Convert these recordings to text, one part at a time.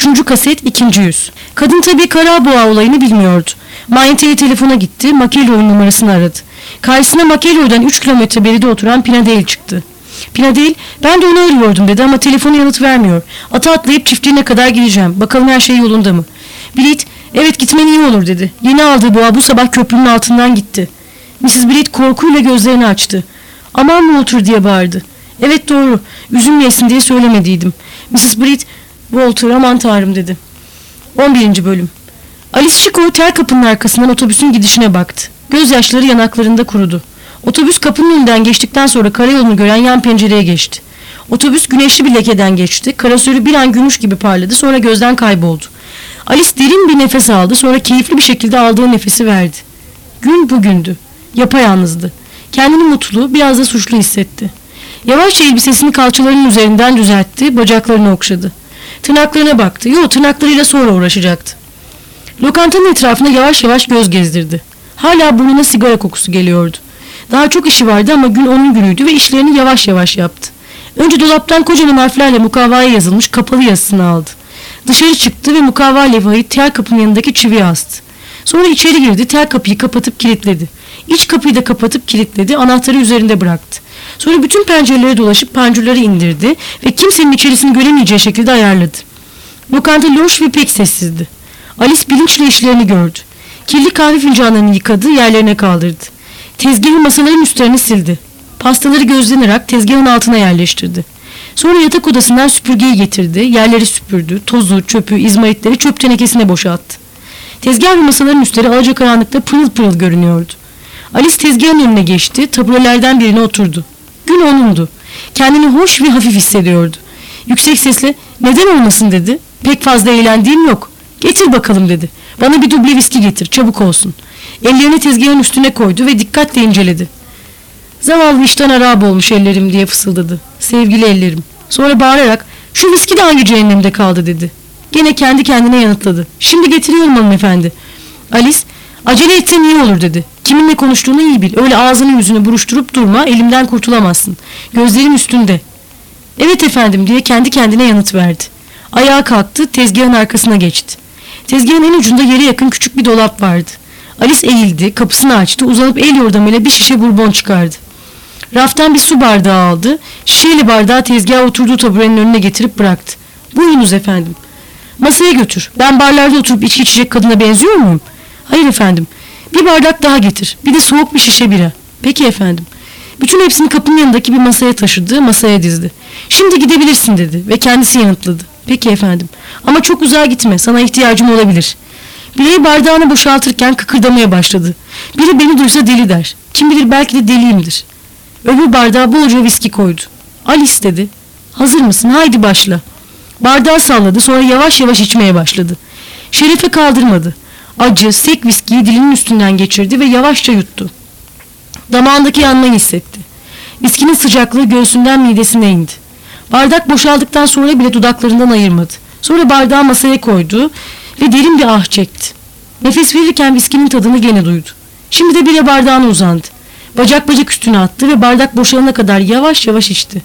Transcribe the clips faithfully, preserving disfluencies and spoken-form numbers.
Üçüncü kaset, ikinci yüz. Kadın tabii Karaboğa olayını bilmiyordu. Manyeteli telefona gitti, McElroy'un numarasını aradı. Karşısına McElroy'dan üç kilometre beride oturan Pinadale çıktı. Pinadale, ben de onu arıyordum dedi ama telefonu yanıt vermiyor. Ata atlayıp çiftliğine kadar gideceğim. Bakalım her şey yolunda mı? Blythe, evet gitmen iyi olur dedi. Yeni aldığı boğa bu sabah köprünün altından gitti. missis Blythe korkuyla gözlerini açtı. Aman Walter diye bağırdı. Evet doğru, üzülmeyesin diye söylemediydim. missis Blythe, Walter aman tanrım dedi. on birinci bölüm. Alice Chico tel kapının arkasından otobüsün gidişine baktı. Gözyaşları yanaklarında kurudu. Otobüs kapının önünden geçtikten sonra karayolunu gören yan pencereye geçti. Otobüs güneşli bir lekeden geçti. Karasörü bir an gümüş gibi parladı, sonra gözden kayboldu. Alice derin bir nefes aldı, sonra keyifli bir şekilde aldığı nefesi verdi. Gün bugündü. Yapayalnızdı. Kendini mutlu, biraz da suçlu hissetti. Yavaşça elbisesini kalçalarının üzerinden düzeltti, bacaklarını okşadı. Tırnaklarına baktı. Yo, tırnaklarıyla sonra uğraşacaktı. Lokantanın etrafına yavaş yavaş göz gezdirdi. Hala burnuna sigara kokusu geliyordu. Daha çok işi vardı ama gün onun günüydü ve işlerini yavaş yavaş yaptı. Önce dolaptan kocaman harflerle mukavvaya yazılmış kapalı yazısını aldı. Dışarı çıktı ve mukavva levhayı tel kapının yanındaki çiviye astı. Sonra içeri girdi, tel kapıyı kapatıp kilitledi. İç kapıyı da kapatıp kilitledi, anahtarı üzerinde bıraktı. Sonra bütün pencerelere dolaşıp pancurları indirdi ve kimsenin içerisini göremeyeceği şekilde ayarladı. Lokanta loş ve pek sessizdi. Alice bilinçle işlerini gördü. Kirli kahve fincanlarını yıkadı, yerlerine kaldırdı. Tezgahı masaların üstlerine sildi. Pastaları gözlenerek tezgahın altına yerleştirdi. Sonra yatak odasından süpürgeyi getirdi, yerleri süpürdü, tozu, çöpü, izmaritleri çöp tenekesine boşalttı. Tezgah ve masaların üstleri alacakaranlıkta pırıl pırıl görünüyordu. Alice tezgahın önüne geçti, taburelerden birine oturdu. Gün onundu. Kendini hoş ve hafif hissediyordu. Yüksek sesle neden olmasın dedi. Pek fazla eğlendiğim yok. Getir bakalım dedi. Bana bir duble viski getir, çabuk olsun. Ellerini tezgahın üstüne koydu ve dikkatle inceledi. Zavallı işten harap olmuş ellerim diye fısıldadı. Sevgili ellerim. Sonra bağırarak şu viski de hangi cehennemde kaldı dedi. Gene kendi kendine yanıtladı. Şimdi getiriyorum hanımefendi. Alice acele etsen iyi olur dedi. Kiminle konuştuğunu iyi bil. Öyle ağzını yüzünü buruşturup durma, elimden kurtulamazsın. Gözlerim üstünde. Evet efendim diye kendi kendine yanıt verdi. Ayağa kalktı, tezgahın arkasına geçti. Tezgahın en ucunda yere yakın küçük bir dolap vardı. Alice eğildi, kapısını açtı, uzanıp el yordamıyla bir şişe bourbon çıkardı. Raftan bir su bardağı aldı, şişeyle bardağı tezgaha oturduğu taburenin önüne getirip bıraktı. Buyurunuz efendim. Masaya götür. Ben barlarda oturup içki içecek kadına benziyor muyum? Hayır efendim. Bir bardak daha getir. Bir de soğuk bir şişe bira. Peki efendim. Bütün hepsini kapının yanındaki bir masaya taşıdı, masaya dizdi. Şimdi gidebilirsin dedi ve kendisi yanıtladı. Peki efendim. Ama çok uzağa gitme, sana ihtiyacım olabilir. Birey bardağını boşaltırken kıkırdamaya başladı. Biri beni duysa deli der. Kim bilir belki de deliyimdir. Öbür bardağa bolca viski koydu. Alice dedi. Hazır mısın? Haydi başla. Bardağı salladı, sonra yavaş yavaş içmeye başladı. Şerefe kaldırmadı. Acı, sek viskiyi dilinin üstünden geçirdi ve yavaşça yuttu. Damağındaki yanmayı hissetti. Viskinin sıcaklığı göğsünden midesine indi. Bardak boşaldıktan sonra bile dudaklarından ayırmadı. Sonra bardağı masaya koydu ve derin bir ah çekti. Nefes verirken viskinin tadını gene duydu. Şimdi de bire bardağına uzandı. Bacak bacak üstüne attı ve bardak boşalana kadar yavaş yavaş içti.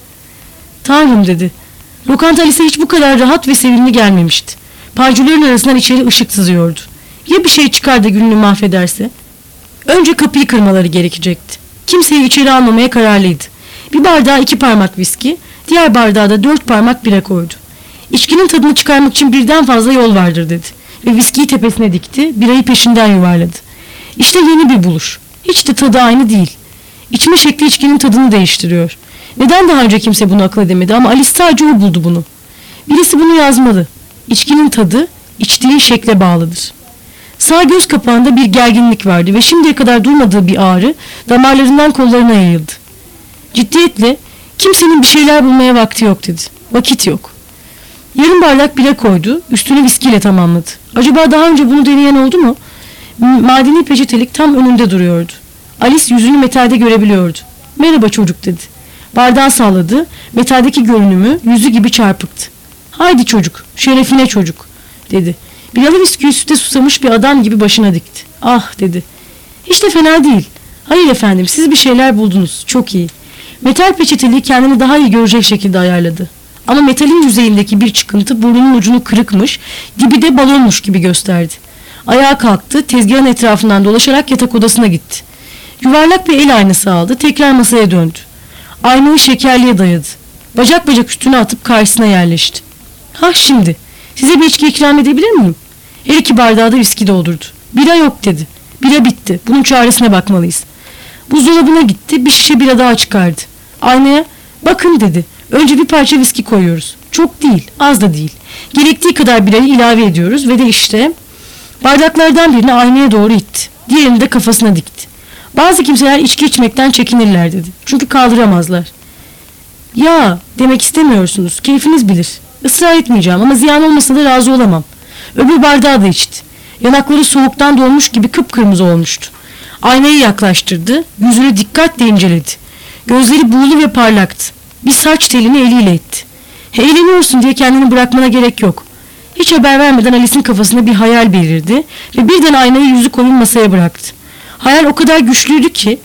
Tanrım dedi. Lokanta Alice'e hiç bu kadar rahat ve sevimli gelmemişti. Pancurların arasından içeri ışık sızıyordu. Ya bir şey çıkar da gününü mahvederse? Önce kapıyı kırmaları gerekecekti. Kimseyi içeri almamaya kararlıydı. Bir bardağa iki parmak viski, diğer bardağa da dört parmak bira koydu. İçkinin tadını çıkarmak için birden fazla yol vardır dedi. Ve viskiyi tepesine dikti, birayı peşinden yuvarladı. İşte yeni bir buluş. Hiç de tadı aynı değil. İçme şekli içkinin tadını değiştiriyor. Neden daha önce kimse bunu akıl edemedi ama Alice sadece o buldu bunu. Birisi bunu yazmalı. İçkinin tadı, içtiğin şekle bağlıdır. Sağ göz kapağında bir gerginlik vardı ve şimdiye kadar duymadığı bir ağrı damarlarından kollarına yayıldı. Ciddiyetle, kimsenin bir şeyler bulmaya vakti yok dedi. Vakit yok. Yarım bardak bira koydu, üstünü viskiyle tamamladı. Acaba daha önce bunu deneyen oldu mu? Madeni peçetelik tam önünde duruyordu. Alice yüzünü metalde görebiliyordu. Merhaba çocuk dedi. Bardağı salladı, metaldeki görünümü yüzü gibi çarpıktı. Haydi çocuk, şerefine çocuk dedi. Biralı viskiyi süte susamış bir adam gibi başına dikti. Ah dedi. Hiç de fena değil. Hayır efendim, siz bir şeyler buldunuz. Çok iyi. Metal peçeteliği kendini daha iyi görecek şekilde ayarladı. Ama metalin yüzeyindeki bir çıkıntı burnunun ucunu kırıkmış, dibi de balonmuş gibi gösterdi. Ayağa kalktı, tezgahın etrafından dolaşarak yatak odasına gitti. Yuvarlak bir el aynası aldı, tekrar masaya döndü. Aynayı şekerliğe dayadı. Bacak bacak üstüne atıp karşısına yerleşti. "Ha şimdi, size bir içki ikram edebilir miyim?" Her iki bardağı da viski doldurdu. "Bira yok," dedi. "Bira bitti, bunun çaresine bakmalıyız." Buzdolabına gitti, bir şişe bira daha çıkardı. Aynaya, "Bakın," dedi. "Önce bir parça viski koyuyoruz. Çok değil, az da değil. Gerektiği kadar birayı ilave ediyoruz ve de işte..." Bardaklardan birini aynaya doğru itti. Diğerini de kafasına dikti. "Bazı kimseler içki içmekten çekinirler," dedi. "Çünkü kaldıramazlar." "Ya, demek istemiyorsunuz. Keyfiniz bilir. Israr etmeyeceğim ama ziyan olmasına da razı olamam." Öbür bardağı da içti. Yanakları soğuktan dolmuş gibi kıpkırmızı olmuştu. Aynayı yaklaştırdı. Yüzünü dikkatle inceledi. Gözleri buğulu ve parlaktı. Bir saç telini eliyle etti. "Eğleniyorsun diye kendini bırakmana gerek yok." Hiç haber vermeden Alice'in kafasında bir hayal belirdi ve birden aynayı yüzü koyun masaya bıraktı. Hayal o kadar güçlüydü ki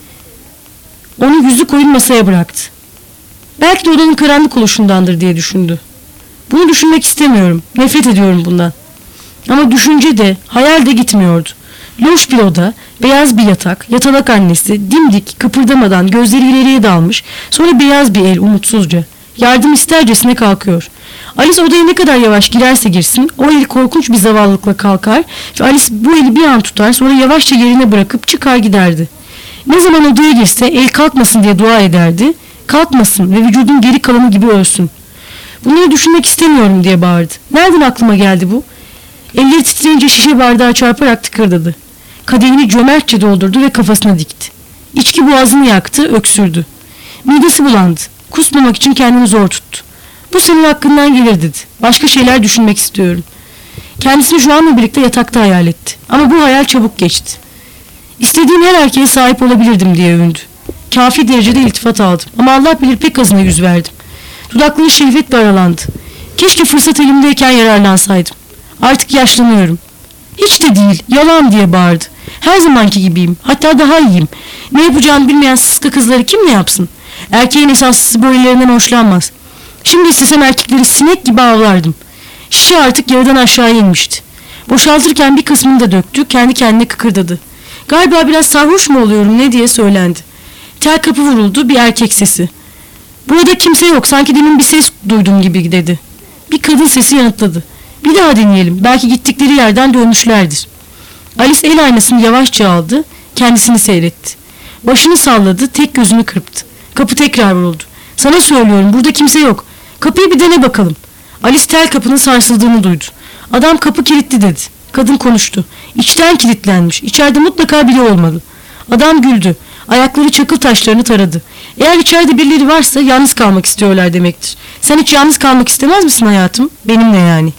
onu yüzü koyun masaya bıraktı. Belki de odanın karanlık oluşundandır diye düşündü. Bunu düşünmek istemiyorum. Nefret ediyorum bundan. Ama düşünce de, hayal de gitmiyordu. Loş bir oda, beyaz bir yatak, yatalak annesi, dimdik, kıpırdamadan gözleri ileriye dalmış, sonra beyaz bir el umutsuzca. Yardım istercesine kalkıyor. Alice odaya ne kadar yavaş girerse girsin, o el korkunç bir zavallılıkla kalkar ve Alice bu eli bir an tutar, sonra yavaşça yerine bırakıp çıkar giderdi. Ne zaman odaya girse el kalkmasın diye dua ederdi, kalkmasın ve vücudun geri kalanı gibi ölsün. "Bunları düşünmek istemiyorum," diye bağırdı. "Nereden aklıma geldi bu?" Elleri titreyince şişe bardağı çarparak tıkırdadı. Kadehini cömertçe doldurdu ve kafasına dikti. İçki boğazını yaktı, öksürdü. Midesi bulandı. Kusmamak için kendini zor tuttu. "Bu senin hakkından gelir," dedi. "Başka şeyler düşünmek istiyorum." Kendisini şu anla birlikte yatakta hayal etti. Ama bu hayal çabuk geçti. "İstediğim her erkeğe sahip olabilirdim," diye övündü. "Kafi derecede iltifat aldım ama Allah bilir pek azına yüz verdim." Dudakları şehvetle aralandı. "Keşke fırsat elimdeyken yararlansaydım. Artık yaşlanıyorum." "Hiç de değil, yalan," diye bağırdı. "Her zamanki gibiyim, hatta daha iyiyim. Ne yapacağını bilmeyen sıska kızları kim ne yapsın? Erkeğin esaslısı böylelerinden hoşlanmaz. Şimdi istesem erkekleri sinek gibi avlardım." Şişe artık yarıdan aşağı inmişti. Boşaltırken bir kısmını da döktü, kendi kendine kıkırdadı. "Galiba biraz sarhoş mu oluyorum ne?" diye söylendi. Tel kapı vuruldu, bir erkek sesi. "Burada kimse yok, sanki demin bir ses duydum gibi," dedi. Bir kadın sesi yanıtladı. "Bir daha deneyelim, belki gittikleri yerden dönmüşlerdir." Alice el aynasını yavaşça aldı, kendisini seyretti. Başını salladı, tek gözünü kırptı. Kapı tekrar vuruldu. "Sana söylüyorum, burada kimse yok. Kapıyı bir dene bakalım." Alice tel kapının sarsıldığını duydu. "Adam kapı kilitli," dedi. Kadın konuştu. "İçten kilitlenmiş. İçeride mutlaka biri olmalı." Adam güldü. Ayakları çakıl taşlarını taradı. "Eğer içeride birileri varsa yalnız kalmak istiyorlar demektir. Sen hiç yalnız kalmak istemez misin hayatım? Benimle yani."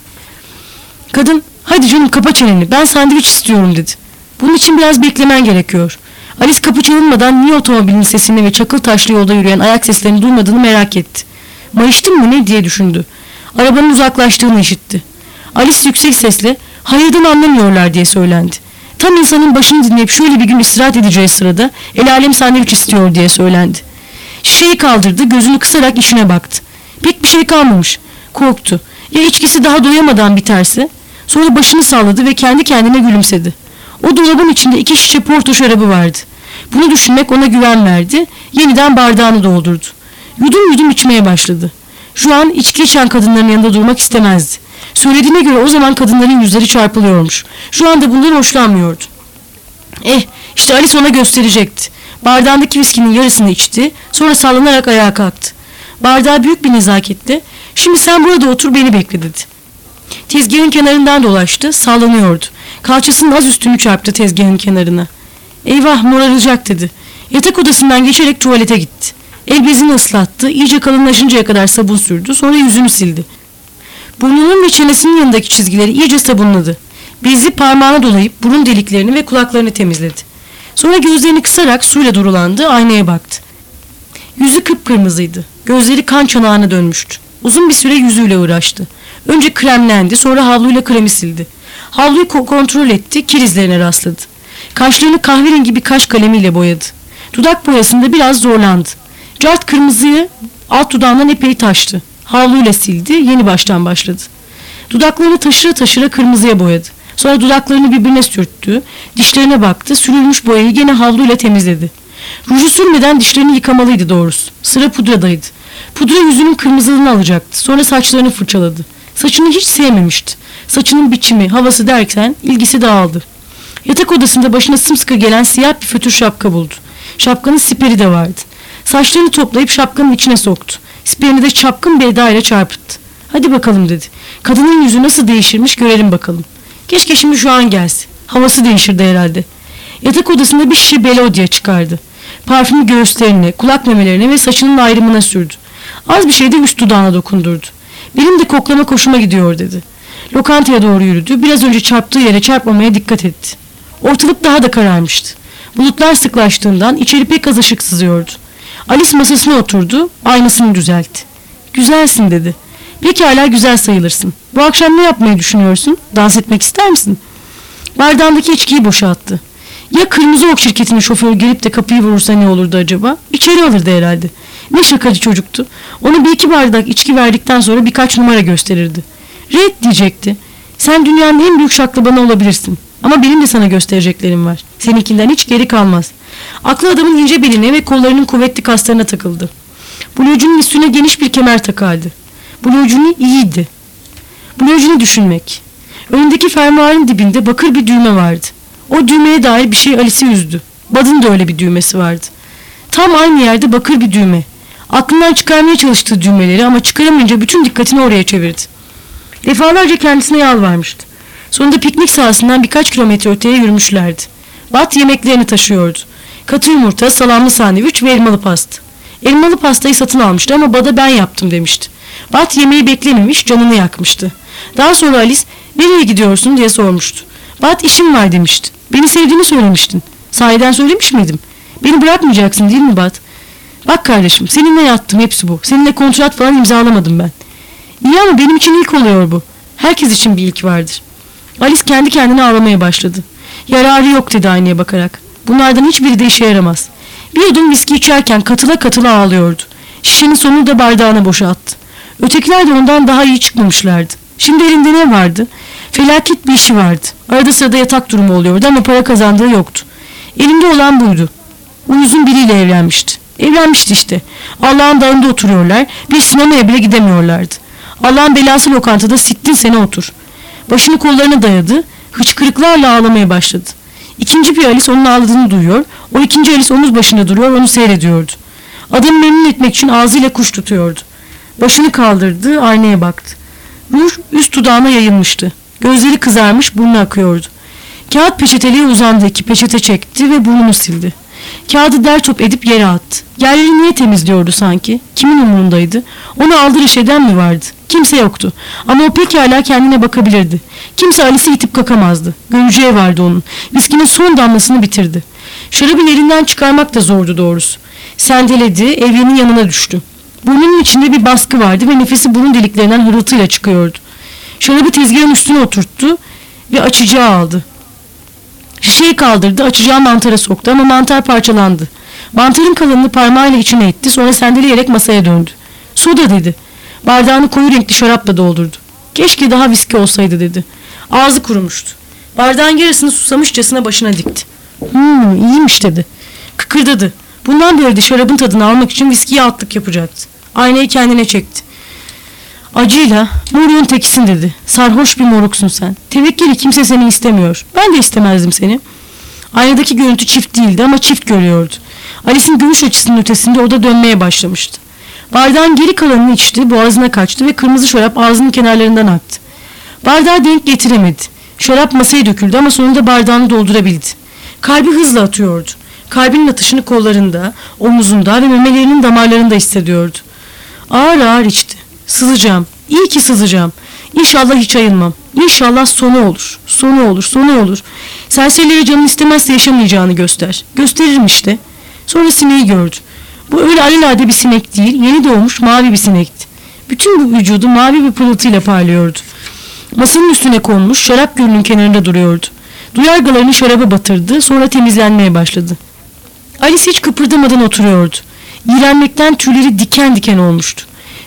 Kadın, "Hadi canım kapa çeneni, ben sandviç istiyorum," dedi. "Bunun için biraz beklemen gerekiyor." Alice kapı çalınmadan niye otomobilin sesini ve çakıl taşlı yolda yürüyen ayak seslerini duymadığını merak etti. "Mayıştın mı ne?" diye düşündü. Arabanın uzaklaştığını işitti. Alice yüksek sesle "Hayırdan anlamıyorlar," diye söylendi. Tam insanın başını dinleyip şöyle bir gün istirahat edeceği sırada "El alem sandviç istiyor," diye söylendi. Şişeyi kaldırdı, gözünü kısarak işine baktı. Pek bir şey kalmamış. Korktu. Ya içkisi daha doyamadan biterse? Sonra başını salladı ve kendi kendine gülümsedi. O dolabın içinde iki şişe porto şarabı vardı. Bunu düşünmek ona güven verdi. Yeniden bardağını doldurdu. Yudum yudum içmeye başladı. Şu an içki içen kadınların yanında durmak istemezdi. Söylediğine göre o zaman kadınların yüzleri çarpılıyormuş. Şu anda bundan hoşlanmıyordu. Eh, işte Alice ona gösterecekti. Bardağındaki viskinin yarısını içti, sonra sallanarak ayağa kalktı. Bardağı büyük bir nezaketle, "Şimdi sen burada otur, beni bekle," dedi. Tezgahın kenarından dolaştı, sallanıyordu. Kalçasının az üstünü çarptı tezgahın kenarına. "Eyvah, moraracak," dedi. Yatak odasından geçerek tuvalete gitti. El bezini ıslattı, iyice kalınlaşıncaya kadar sabun sürdü, sonra yüzünü sildi. Burnunun ve çenesinin yanındaki çizgileri iyice sabunladı. Bezi parmağına dolayıp burun deliklerini ve kulaklarını temizledi. Sonra gözlerini kısarak suyla durulandı, aynaya baktı. Yüzü kıpkırmızıydı, gözleri kan çanağına dönmüştü. Uzun bir süre yüzüyle uğraştı. Önce kremlendi, sonra havluyla kremi sildi. Havluyu ko- kontrol etti, kirizlerine rastladı. Kaşlarını kahverengi bir kaş kalemiyle boyadı. Dudak boyasında biraz zorlandı. Cart kırmızıyı alt dudağından epey taştı. Havluyla sildi, yeni baştan başladı. Dudaklarını taşıra taşıra kırmızıya boyadı. Sonra dudaklarını birbirine sürttü, dişlerine baktı, sürülmüş boyayı gene havluyla temizledi. Ruju sürmeden dişlerini yıkamalıydı doğrusu. Sıra pudradaydı. Pudra yüzünün kırmızılığını alacaktı. Sonra saçlarını fırçaladı. Saçını hiç sevmemişti. Saçının biçimi, havası derken ilgisi dağıldı. Yatak odasında başına sımsıkı gelen siyah bir fötür şapka buldu. Şapkanın siperi de vardı. Saçlarını toplayıp şapkanın içine soktu. Siperini de çapkın bir edayla çarpıttı. Hadi bakalım dedi. Kadının yüzü nasıl değişirmiş görelim bakalım. Keşke şimdi şu an gelse. Havası değişirdi herhalde. Yatak odasında bir şişe Belodya çıkardı. Parfümü göğüslerine, kulak memelerine ve saçının ayrımına sürdü. Az bir şey de üst dudağına dokundurdu. Benim de koklama hoşuma gidiyor dedi. Lokantaya doğru yürüdü. Biraz önce çarptığı yere çarpmamaya dikkat etti. Ortalık daha da kararmıştı. Bulutlar sıklaştığından içeri pek az ışık sızıyordu. Alice masasına oturdu, aynasını düzeltti. Güzelsin dedi. Pekala güzel sayılırsın. Bu akşam ne yapmayı düşünüyorsun? Dans etmek ister misin? Bardağındaki içkiyi boşalttı. Ya Kırmızı Ok şirketinin şoförü gelip de kapıyı vurursa ne olurdu acaba? İçeri alırdı herhalde. Ne şakacı çocuktu. Ona bir iki bardak içki verdikten sonra birkaç numara gösterirdi. Red diyecekti. Sen dünyanın en büyük şaklabanı olabilirsin. Ama benim de sana göstereceklerim var. Seninkinden hiç geri kalmaz. Aklı adamın ince beline ve kollarının kuvvetli kaslarına takıldı. Blue'cunun üstüne geniş bir kemer takardı. Blue'cunu iyiydi. Blue'cunu düşünmek. Önündeki fermuarın dibinde bakır bir düğme vardı. O düğmeye dair bir şey Alice'i üzdü. Bud'ın da öyle bir düğmesi vardı. Tam aynı yerde bakır bir düğme. Aklından çıkarmaya çalıştığı düğmeleri ama çıkaramayınca bütün dikkatini oraya çevirdi. Defalarca kendisine yalvarmıştı. Sonunda piknik sahasından birkaç kilometre öteye yürümüşlerdi. Bud yemeklerini taşıyordu. Katı yumurta, salamlı sandviç ve elmalı pasta. Elmalı pastayı satın almıştı ama Bud'a ben yaptım demişti. Bud yemeği beklememiş, canını yakmıştı. Daha sonra Alice, nereye gidiyorsun diye sormuştu. Bud işim var demişti. Beni sevdiğini söylemiştin. Sahiden söylemiş miydim? Beni bırakmayacaksın değil mi Bud? Bak kardeşim, seninle yattım, hepsi bu. Seninle kontrat falan imzalamadım ben. İyi ama benim için ilk oluyor bu. Herkes için bir ilk vardır. Alice kendi kendine ağlamaya başladı. Yararı yok dedi aynaya bakarak. Bunlardan hiçbiri de işe yaramaz. Bir yudum viski içerken katıla katıla ağlıyordu. Şişenin sonunu da bardağına boşalttı. Ötekiler de ondan daha iyi çıkmamışlardı. Şimdi elinde ne vardı? Felaket bir işi vardı. Arada sırada yatak durumu oluyordu ama para kazandığı yoktu. Elinde olan buydu. Uyuzun biriyle evlenmişti. Evlenmişti işte. Allah'ın dağında oturuyorlar. Bir sinemaya bile gidemiyorlardı. Allah'ın belası lokantada sittin sene otur. Başını kollarına dayadı. Hıçkırıklarla ağlamaya başladı. İkinci bir Alice onun ağladığını duyuyor. O ikinci Alice omuz başında duruyor, onu seyrediyordu. Adamı memnun etmek için ağzıyla kuş tutuyordu. Başını kaldırdı, aynaya baktı. Ruj üst dudağına yayılmıştı. Gözleri kızarmış, burnu akıyordu. Kağıt peçeteliğe uzandı, iki peçete çekti ve burnunu sildi. Kağıdı dertop edip yere attı. Yerleri niye temizliyordu sanki? Kimin umurundaydı? Onu aldırış eden mi vardı? Kimse yoktu. Ama o pekala kendine bakabilirdi. Kimse Alice'i itip kakamazdı. Göreceği vardı onun. Viskinin son damlasını bitirdi. Şarabı yerinden çıkarmak da zordu doğrusu. Sendeledi, evrenin yanına düştü. Burnunun içinde bir baskı vardı ve nefesi burun deliklerinden hırıltıyla çıkıyordu. Şarabı tezgahın üstüne oturttu ve açacağı aldı. Şişeyi kaldırdı, açacağı mantara soktu ama mantar parçalandı. Mantarın kalanını parmağıyla içine etti, sonra sendeleyerek masaya döndü. Soda dedi. Bardağını koyu renkli şarapla doldurdu. Keşke daha viski olsaydı dedi. Ağzı kurumuştu. Bardağın yarısını susamışçasına başına dikti. Hmm, iyiymiş dedi. Kıkırdadı. Bundan beri de şarabın tadını almak için viskiye altlık yapacaktı. Aynayı kendine çekti. Acıyla, moruğun tekisin dedi. Sarhoş bir moruksun sen. Tevekkeli kimse seni istemiyor. Ben de istemezdim seni. Aynadaki görüntü çift değildi ama çift görüyordu. Alice'in görüş açısının ötesinde oda dönmeye başlamıştı. Bardağın geri kalanını içti, boğazına kaçtı ve kırmızı şarap ağzının kenarlarından aktı. Bardağı denk getiremedi. Şarap masaya döküldü ama sonunda bardağını doldurabildi. Kalbi hızla atıyordu. Kalbinin atışını kollarında, omuzunda ve memelerinin damarlarında hissediyordu. Ağır ağır içti. Sızacağım. İyi ki sızacağım. İnşallah hiç ayılmam. İnşallah sonu olur. Sonu olur, sonu olur. Serserilere canın istemezse yaşamayacağını göster. Gösteririm işte. Sonra sineği gördü. Bu öyle alelade bir sinek değil, yeni doğmuş mavi bir sinekti. Bütün bu vücudu mavi bir pırıltıyla parlıyordu. Masanın üstüne konmuş, şarap gölünün kenarında duruyordu. Duyargalarını şaraba batırdı, sonra temizlenmeye başladı. Alice hiç kıpırdamadan oturuyordu. İğrenmekten tüyleri diken diken olmuştu.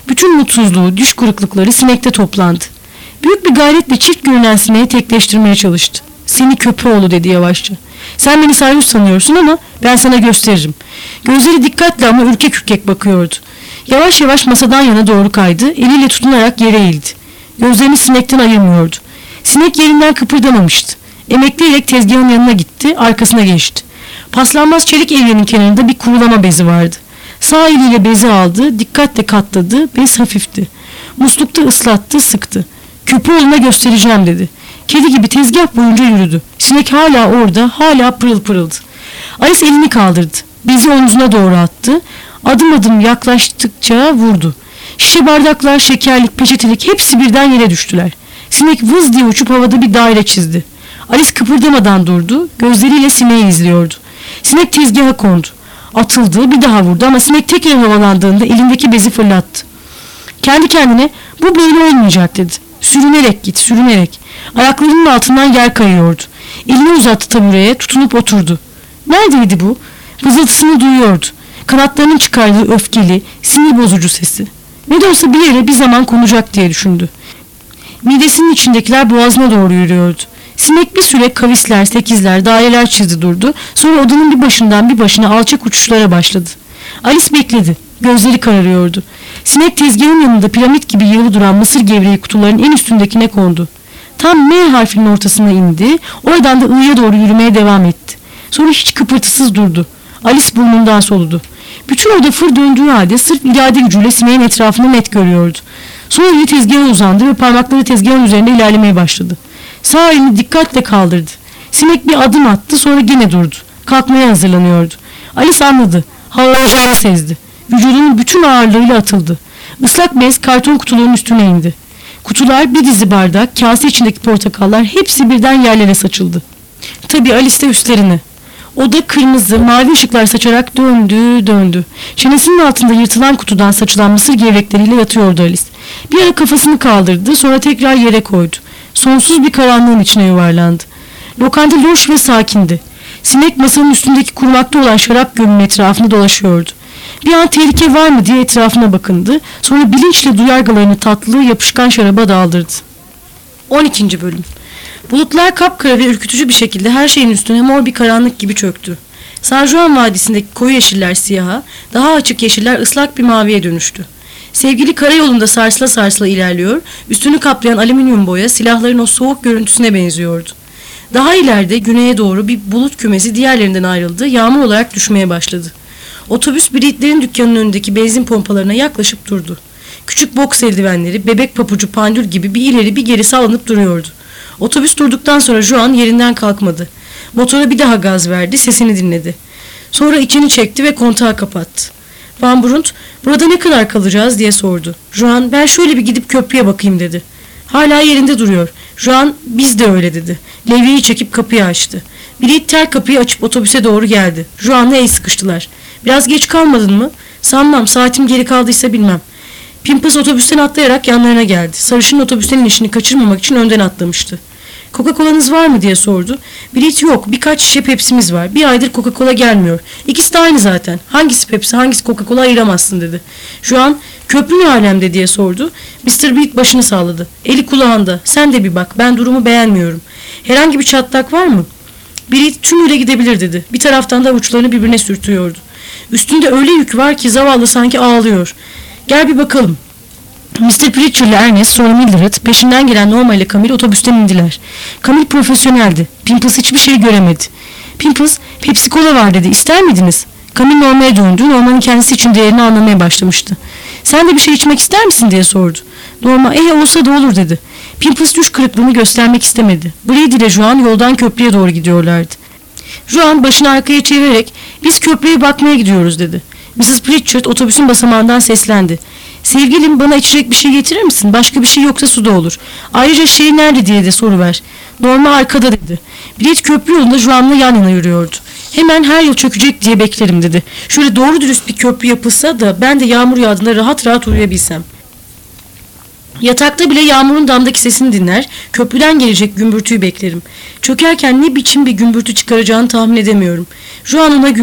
Bütün mutsuzluğu, düş kuruklukları sinekte toplandı. Büyük bir gayretle çift görünen sineği tekleştirmeye çalıştı. Seni köpeğoğlu dedi yavaşça. Sen beni sarhoş sanıyorsun ama ben sana gösteririm. Gözleri dikkatle ama ürkek ürkek bakıyordu. Yavaş yavaş masadan yana doğru kaydı, eliyle tutunarak yere eğildi. Gözlerini sinekten ayırmıyordu. Sinek yerinden kıpırdamamıştı. Emekleyerek tezgahın yanına gitti, arkasına geçti. Paslanmaz çelik evyenin kenarında bir kurulama bezi vardı. Sağ eliyle bezi aldı, dikkatle katladı, bez hafifti. Muslukta ıslattı, sıktı. Köpeğoğluna göstereceğim dedi. Kedi gibi tezgah boyunca yürüdü. Sinek hala orada, hala pırıl pırıldı. Alice elini kaldırdı. Bezi omzuna doğru attı. Adım adım yaklaştıkça vurdu. Şişe bardaklar, şekerlik, peçetelik hepsi birden yere düştüler. Sinek vız diye uçup havada bir daire çizdi. Alice kıpırdamadan durdu, gözleriyle sineği izliyordu. Sinek tezgaha kondu. Atıldı, bir daha vurdu ama sinek tekrar havalandığında elindeki bezi fırlattı. Kendi kendine bu böyle olmayacak dedi. Sürünerek git, sürünerek. Ayaklarının altından yer kayıyordu. Elini uzattı tabureye, tutunup oturdu. Neredeydi bu? Vızıltısını duyuyordu. Kanatlarının çıkardığı öfkeli, sinir bozucu sesi. Ne de olsa bir yere bir zaman konacak diye düşündü. Midesinin içindekiler boğazına doğru yürüyordu. Sinek bir süre kavisler, sekizler, daireler çizdi durdu. Sonra odanın bir başından bir başına alçak uçuşlara başladı. Alice bekledi. Gözleri kararıyordu. Sinek tezgahın yanında piramit gibi yığılı duran mısır gevreği kutuların en üstündekine kondu. Tam M harfinin ortasına indi. Oradan da I'ya doğru yürümeye devam etti. Sonra hiç kıpırtısız durdu. Alice burnundan soludu. Bütün oda fır döndüğü halde sırf irade gücüyle sineğin etrafını net görüyordu. Sonra eli tezgaha uzandı ve parmakları tezgahın üzerinde ilerlemeye başladı. Sağ elini dikkatle kaldırdı. Sinek bir adım attı, sonra gene durdu. Kalkmaya hazırlanıyordu. Alice anladı. Havalanacağını sezdi. Vücudunun bütün ağırlığıyla atıldı. Islak bez karton kutuların üstüne indi. Kutular, bir dizi bardak, kase içindeki portakallar hepsi birden yerlere saçıldı. Tabii Alice de üstlerine. Oda kırmızı, mavi ışıklar saçarak döndü, döndü. Çenesinin altında yırtılan kutudan saçılan mısır gevrekleriyle yatıyordu Alice. Bir ara kafasını kaldırdı, sonra tekrar yere koydu. Sonsuz bir karanlığın içine yuvarlandı. Lokanta loş ve sakindi. Sinek masanın üstündeki kurumakta olan şarap gölünün etrafında dolaşıyordu. Bir an tehlike var mı diye etrafına bakındı. Sonra bilinçle duyargalarını tatlı, yapışkan şaraba daldırdı. on ikinci bölüm. Bulutlar kapkara ve ürkütücü bir şekilde her şeyin üstüne mor bir karanlık gibi çöktü. San Juan Vadisi'ndeki koyu yeşiller siyaha, daha açık yeşiller ıslak bir maviye dönüştü. Sevgili karayolunda sarsıla sarsıla ilerliyor, üstünü kaplayan alüminyum boya silahların o soğuk görüntüsüne benziyordu. Daha ileride güneye doğru bir bulut kümesi diğerlerinden ayrıldı, yağmur olarak düşmeye başladı. Otobüs Britlerin dükkanının önündeki benzin pompalarına yaklaşıp durdu. Küçük boks eldivenleri, bebek papucu pandül gibi bir ileri bir geri sallanıp duruyordu. Otobüs durduktan sonra Juan yerinden kalkmadı. Motora bir daha gaz verdi, sesini dinledi. Sonra içini çekti ve kontağı kapattı. Van Brunt, burada ne kadar kalacağız diye sordu. Juan, ben şöyle bir gidip köprüye bakayım dedi. Hala yerinde duruyor. Juan, biz de öyle dedi. Levyeyi çekip kapıyı açtı. Biri ter kapıyı açıp otobüse doğru geldi. Juan'la el sıkıştılar. Biraz geç kalmadın mı? Sanmam, saatim geri kaldıysa bilmem. Pimples otobüsten atlayarak yanlarına geldi. Sarışın otobüsten inişini kaçırmamak için önden atlamıştı. Coca-Cola'nız var mı diye sordu. Brit yok, birkaç şişe Pepsi'miz var. Bir aydır Coca-Cola gelmiyor. İkisi de aynı zaten. Hangisi Pepsi, hangisi Coca-Cola ayıramazsın dedi. Şu an köprü ne alemde diye sordu. mister Brit başını salladı. Eli kulağında. Sen de bir bak, ben durumu beğenmiyorum. Herhangi bir çatlak var mı? Brit tümüyle gidebilir dedi. Bir taraftan da avuçlarını birbirine sürtüyordu. Üstünde öyle yük var ki zavallı sanki ağlıyor. Gel bir bakalım. mister Pritchard ile Ernest, sonra Mildred, peşinden gelen Norma ile Camille otobüsten indiler. Camille profesyoneldi. Pimples hiçbir şey göremedi. Pimples, Pepsi Cola var dedi. İster miydiniz? Camille Norma'ya döndü. Norma'nın kendisi için değerini anlamaya başlamıştı. Sen de bir şey içmek ister misin diye sordu. Norma, eh olsa da olur dedi. Pimples düş kırıklığını göstermek istemedi. Brady ile Juan yoldan köprüye doğru gidiyorlardı. Juan başını arkaya çevirerek, biz köprüye bakmaya gidiyoruz dedi. missus Pritchard otobüsün basamağından seslendi. Sevgilim, bana içecek bir şey getirir misin? Başka bir şey yoksa su da olur. Ayrıca şey nerede diye de soruver. Norma arkada dedi. Bilet köprü yolunda Juan'la yan yana yürüyordu. Hemen her yıl çökecek diye beklerim dedi. Şöyle doğru dürüst bir köprü yapılsa da ben de yağmur yağdığında rahat rahat uyuyabilsem. Yatakta bile yağmurun damdaki sesini dinler, köprüden gelecek gümbürtüyü beklerim. Çökerken ne biçim bir gümbürtü çıkaracağını tahmin edemiyorum. Juan ona güldü.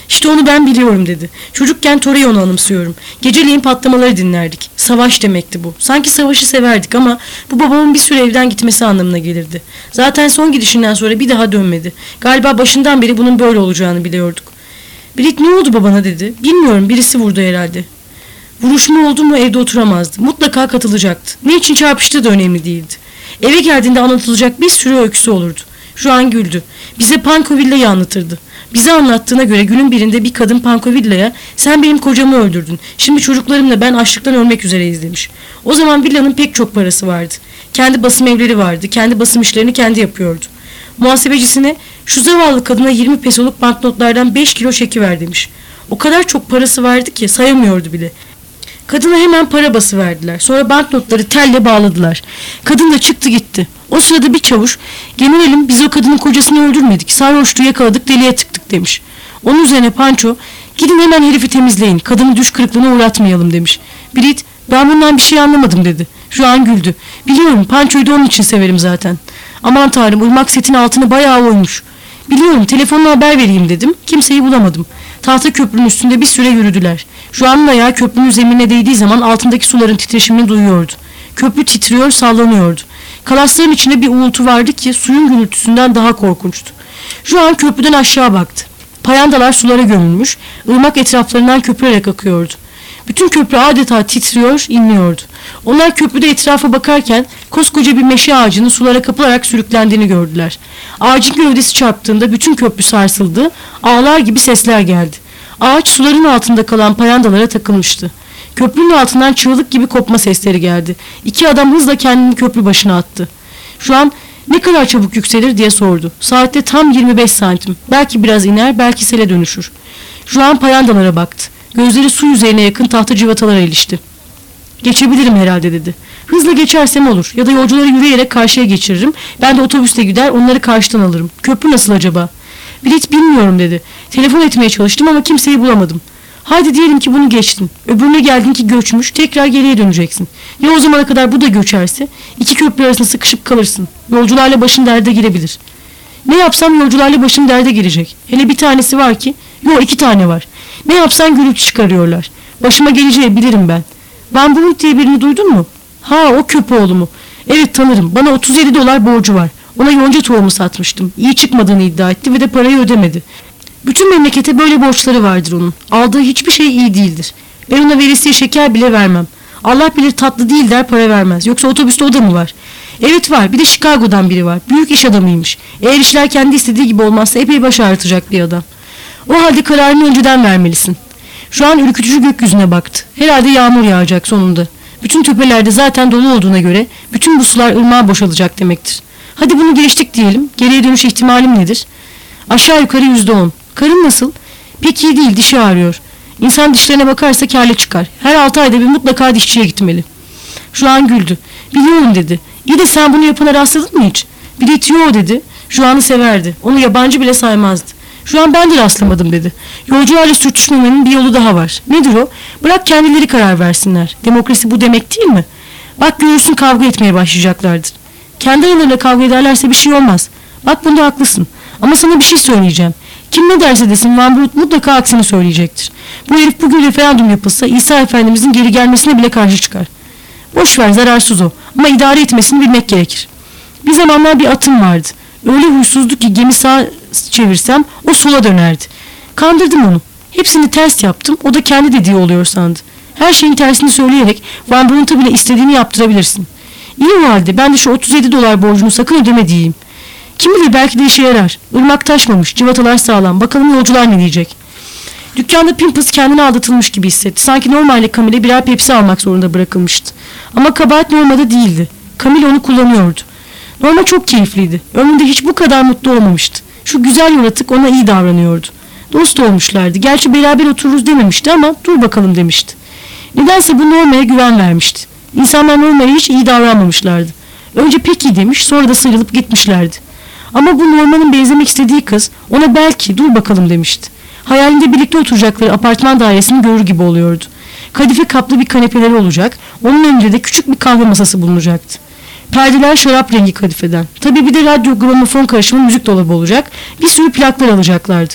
İşte onu ben biliyorum dedi. Çocukken Torreon'u anımsıyorum. Geceleyin patlamaları dinlerdik. Savaş demekti bu. Sanki savaşı severdik ama bu babamın bir süre evden gitmesi anlamına gelirdi. Zaten son gidişinden sonra bir daha dönmedi. Galiba başından beri bunun böyle olacağını biliyorduk. Brit ne oldu babana dedi. Bilmiyorum, birisi vurdu herhalde. Vuruşma oldu mu evde oturamazdı. Mutlaka katılacaktı. Ne için çarpıştığı da önemli değildi. Eve geldiğinde anlatılacak bir sürü öyküsü olurdu. Şu an güldü. Bize Pancovilla'yı anlatırdı. Bize anlattığına göre günün birinde bir kadın Pancovilla'ya "Sen benim kocamı öldürdün. Şimdi çocuklarımla ben açlıktan ölmek üzereyiz" demiş. O zaman villanın pek çok parası vardı. Kendi basım evleri vardı. Kendi basım işlerini kendi yapıyordu. Muhasebecisine "Şu zavallı kadına yirmi pesoluk banknotlardan beş kilo çekiver" demiş. O kadar çok parası vardı ki sayamıyordu bile. Kadına hemen para bası verdiler. Sonra banknotları telle bağladılar. Kadın da çıktı gitti. O sırada bir çavuş "Generalim, biz o kadının kocasını öldürmedik. Sarhoştu, yakaladık, deliye tıktık" demiş. Onun üzerine Pancho "Gidin hemen herifi temizleyin. Kadını düş kırıklığına uğratmayalım" demiş. Brit "Ben bundan bir şey anlamadım" dedi. Şu an güldü. "Biliyorum, Pancho'yu da onun için severim zaten. Aman tanrım, ırmak setin altını bayağı oymuş. Biliyorum, telefonla haber vereyim dedim. Kimseyi bulamadım. Tahta köprünün üstünde bir süre yürüdüler. Şu an ayağı köprünün zeminine değdiği zaman altındaki suların titreşimini duyuyordu. Köprü titriyor, sallanıyordu. Kalasların içinde bir uğultu vardı ki suyun gürültüsünden daha korkunçtu. Şu an köprüden aşağı baktı. Payandalar sulara gömülmüş, ırmak etraflarından köpürerek akıyordu. Bütün köprü adeta titriyor, inliyordu. Onlar köprüde etrafa bakarken koskoca bir meşe ağacının sulara kapılarak sürüklendiğini gördüler. Ağacın gövdesi çarptığında bütün köprü sarsıldı, ağlar gibi sesler geldi. Ağaç suların altında kalan payandalara takılmıştı. Köprünün altından çığlık gibi kopma sesleri geldi. İki adam hızla kendini köprü başına attı. Şu an "Ne kadar çabuk yükselir?" diye sordu. Saatte tam yirmi beş santim. Belki biraz iner, belki sele dönüşür. Şu an payandalara baktı. Gözleri su yüzeyine yakın tahta cıvatalara ilişti. "Geçebilirim herhalde" dedi. "Hızla geçersem olur ya da yolcuları yürüyerek karşıya geçiririm. Ben de otobüsle gider onları karşıdan alırım. Köprü nasıl acaba?" Brit "Bilmiyorum" dedi. "Telefon etmeye çalıştım ama kimseyi bulamadım." "Haydi diyelim ki bunu geçtin. Öbürüne geldin ki göçmüş, tekrar geriye döneceksin. Ya o zamana kadar bu da göçerse? İki köprü arasında sıkışıp kalırsın. Yolcularla başın derde girebilir." "Ne yapsam yolcularla başım derde girecek. Hele bir tanesi var ki..." "Yo, iki tane var. Ne yapsan gürültü çıkarıyorlar. Başıma geleceği bilirim ben." "Van Brunt diye birini duydun mu?" "Ha, o Köpoğlu mu?" "Evet, tanırım. Bana otuz yedi dolar borcu var. Ona yonca tohumu satmıştım. İyi çıkmadığını iddia etti ve de parayı ödemedi. Bütün memlekete böyle borçları vardır onun. Aldığı hiçbir şey iyi değildir. Ben ona veresiye şeker bile vermem. Allah bilir tatlı değil der, para vermez. Yoksa otobüste o da mı var?" "Evet var. Bir de Chicago'dan biri var. Büyük iş adamıymış. Eğer işler kendi istediği gibi olmazsa epey baş ağrıtacak bir adam. O halde kararını önceden vermelisin." Şu an ürkütücü gökyüzüne baktı. Herhalde yağmur yağacak sonunda. Bütün tepelerde zaten dolu olduğuna göre bütün bu sular ırmağa boşalacak demektir. Hadi bunu geçtik diyelim. Geriye dönüş ihtimalim nedir? Aşağı yukarı yüzde on. Karın nasıl? Pek iyi değil, dişi ağrıyor. İnsan dişlerine bakarsa kârle çıkar. Her altı ayda bir mutlaka dişçiye gitmeli. Şu an güldü. "Biliyorum" dedi. "İyi de sen bunu yapana rastladın mı hiç?" Brit "Yo" dedi. Şu anı severdi. Onu yabancı bile saymazdı. "Şu an ben de rastlamadım" dedi. "Yolcularla sürtüşmemenin bir yolu daha var." "Nedir o?" "Bırak kendileri karar versinler. Demokrasi bu demek değil mi? Bak görürsün kavga etmeye başlayacaklardır. Kendi aralarında kavga ederlerse bir şey olmaz. Bak bunda haklısın. Ama sana bir şey söyleyeceğim. Kim ne derse desin Van Brunt mutlaka aksini söyleyecektir. Bu herif bugün referandum yapılsa İsa Efendimizin geri gelmesine bile karşı çıkar. Boş ver, zararsız o. Ama idare etmesini bilmek gerekir. Bir zamanlar bir atım vardı. Öyle huysuzdu ki gemi sağa çevirsem o sola dönerdi. Kandırdım onu. Hepsini ters yaptım. O da kendi dediği oluyor sandı. Her şeyin tersini söyleyerek Van Brunt'a bile istediğini yaptırabilirsin. İyi o halde ben de şu otuz yedi dolar borcunu sakın ödeme diyeyim. Kim bilir, belki de işe yarar. Irmak taşmamış, cıvatalar sağlam. Bakalım yolcular ne diyecek. Dükkanda Pimples kendini aldatılmış gibi hissetti. Sanki Norma ile Camille birer Pepsi almak zorunda bırakılmıştı. Ama kabahat Norma'da değildi. Camille onu kullanıyordu. Norma çok keyifliydi. Ömründe hiç bu kadar mutlu olmamıştı. Şu güzel yaratık ona iyi davranıyordu. Dost olmuşlardı. Gerçi beraber otururuz dememişti ama dur bakalım demişti. Nedense bu Norma'ya güven vermişti. İnsanlar Norma'ya hiç iyi davranmamışlardı. Önce pek iyi demiş, sonra da sıyrılıp gitmişlerdi. Ama bu Norma'nın benzemek istediği kız ona belki dur bakalım demişti. Hayalinde birlikte oturacakları apartman dairesini görür gibi oluyordu. Kadife kaplı bir kanepeleri olacak, onun önünde de küçük bir kahve masası bulunacaktı. Perdeler şarap rengi kadifeden. Tabii bir de radyo gramofon karışımı müzik dolabı olacak, bir sürü plaklar alacaklardı.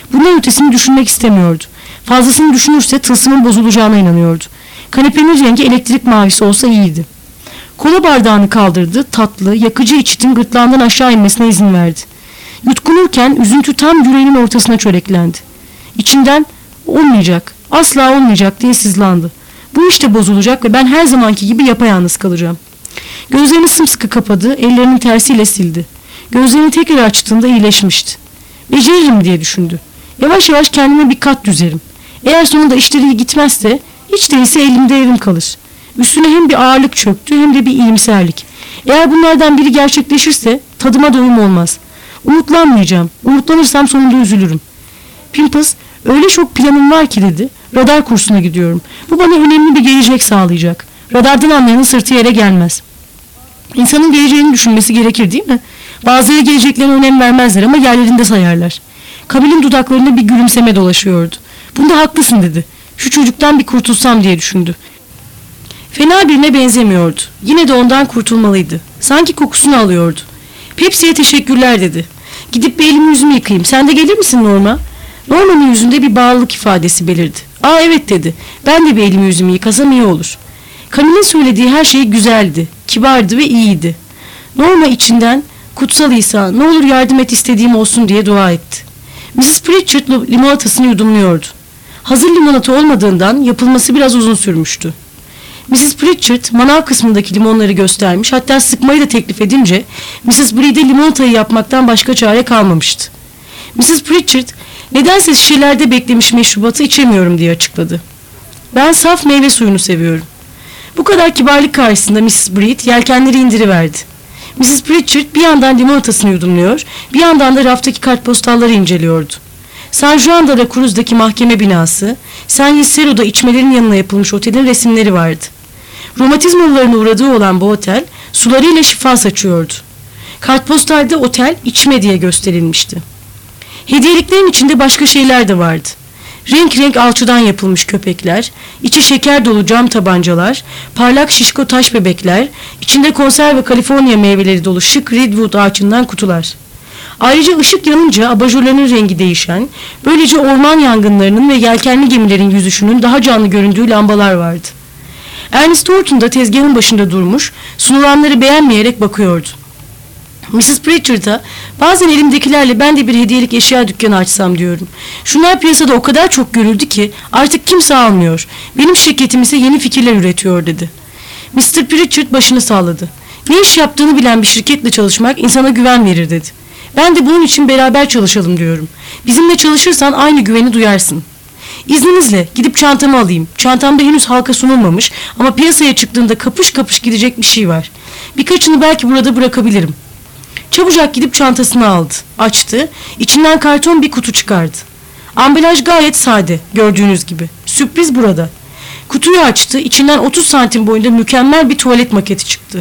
Bundan ötesini düşünmek istemiyordu. Fazlasını düşünürse tılsımın bozulacağına inanıyordu. Kanepenin rengi elektrik mavisi olsa iyiydi. Kola bardağını kaldırdı, tatlı, yakıcı içitin gırtlağından aşağı inmesine izin verdi. Yutkunurken üzüntü tam yüreğinin ortasına çöreklendi. İçinden olmayacak, asla olmayacak diye sızlandı. Bu işte bozulacak ve ben her zamanki gibi yapayalnız kalacağım. Gözlerini sımsıkı kapadı, ellerinin tersiyle sildi. Gözlerini tekrar açtığında iyileşmişti. Beceririm diye düşündü. Yavaş yavaş kendime bir kat düzerim. Eğer sonunda işleri iyi gitmezse hiç değilse elimde evim kalır. Üstüne hem bir ağırlık çöktü hem de bir iyimserlik. Eğer bunlardan biri gerçekleşirse tadıma doyum olmaz. Umutlanmayacağım. Umutlanırsam sonunda üzülürüm. Pimples, öyle çok planım var ki dedi. Radar kursuna gidiyorum. Bu bana önemli bir gelecek sağlayacak. Radardan anlayanın sırtı yere gelmez. İnsanın geleceğini düşünmesi gerekir değil mi? Bazıları geleceklerine önem vermezler ama yerlerinde sayarlar. Kamil'in dudaklarında bir gülümseme dolaşıyordu. Bunda haklısın dedi. Şu çocuktan bir kurtulsam diye düşündü. Fena birine benzemiyordu. Yine de ondan kurtulmalıydı. Sanki kokusunu alıyordu. Pepsi'ye teşekkürler dedi. Gidip bir elimi yüzümü yıkayayım. Sen de gelir misin Norma? Norma'nın yüzünde bir bağlılık ifadesi belirdi. Aa evet dedi. Ben de bir elimi yüzümü yıkasam iyi olur. Kamil'in söylediği her şey güzeldi, kibardı ve iyiydi. Norma içinden kutsal İsa ne olur yardım et istediğim olsun diye dua etti. missis Pritchard limonatasını yudumluyordu. Hazır limonata olmadığından yapılması biraz uzun sürmüştü. missis Pritchard manav kısmındaki limonları göstermiş, hatta sıkmayı da teklif edince missis Bree'de limonatayı yapmaktan başka çare kalmamıştı. missis Pritchard nedense şişelerde beklemiş meşrubatı içemiyorum diye açıkladı. Ben saf meyve suyunu seviyorum. Bu kadar kibarlık karşısında missis Breed yelkenleri indiriverdi. missis Pritchard bir yandan limonatasını yudumluyor, bir yandan da raftaki kartpostalları inceliyordu. San Juan de la Cruz'daki mahkeme binası, San Ysiro'da içmelerin yanına yapılmış otelin resimleri vardı. Romatizmalıların uğradığı olan bu otel sularıyla şifa saçıyordu. Kartpostalde otel içme diye gösterilmişti. Hediyeliklerin içinde başka şeyler de vardı. Renk renk alçıdan yapılmış köpekler, içi şeker dolu cam tabancalar, parlak şişko taş bebekler, içinde konserve Kaliforniya meyveleri dolu şık redwood ağaçından kutular. Ayrıca ışık yanınca abajurların rengi değişen, böylece orman yangınlarının ve yelkenli gemilerin yüzüşünün daha canlı göründüğü lambalar vardı. Ernest Thornton da tezgahın başında durmuş, sunulanları beğenmeyerek bakıyordu. missis Pritchard'a bazen elimdekilerle ben de bir hediyelik eşya dükkanı açsam diyorum. Şunlar piyasada o kadar çok görüldü ki artık kimse almıyor. Benim şirketim ise yeni fikirler üretiyor dedi. mister Pritchard başını salladı. Ne iş yaptığını bilen bir şirketle çalışmak insana güven verir dedi. Ben de bunun için beraber çalışalım diyorum. Bizimle çalışırsan aynı güveni duyarsın. İzninizle gidip çantamı alayım. Çantamda henüz halka sunulmamış ama piyasaya çıktığında kapış kapış gidecek bir şey var. Birkaçını belki burada bırakabilirim. Çabucak gidip çantasını aldı. Açtı. İçinden karton bir kutu çıkardı. Ambalaj gayet sade gördüğünüz gibi. Sürpriz burada. Kutuyu açtı. İçinden otuz santim boyunda mükemmel bir tuvalet maketi çıktı.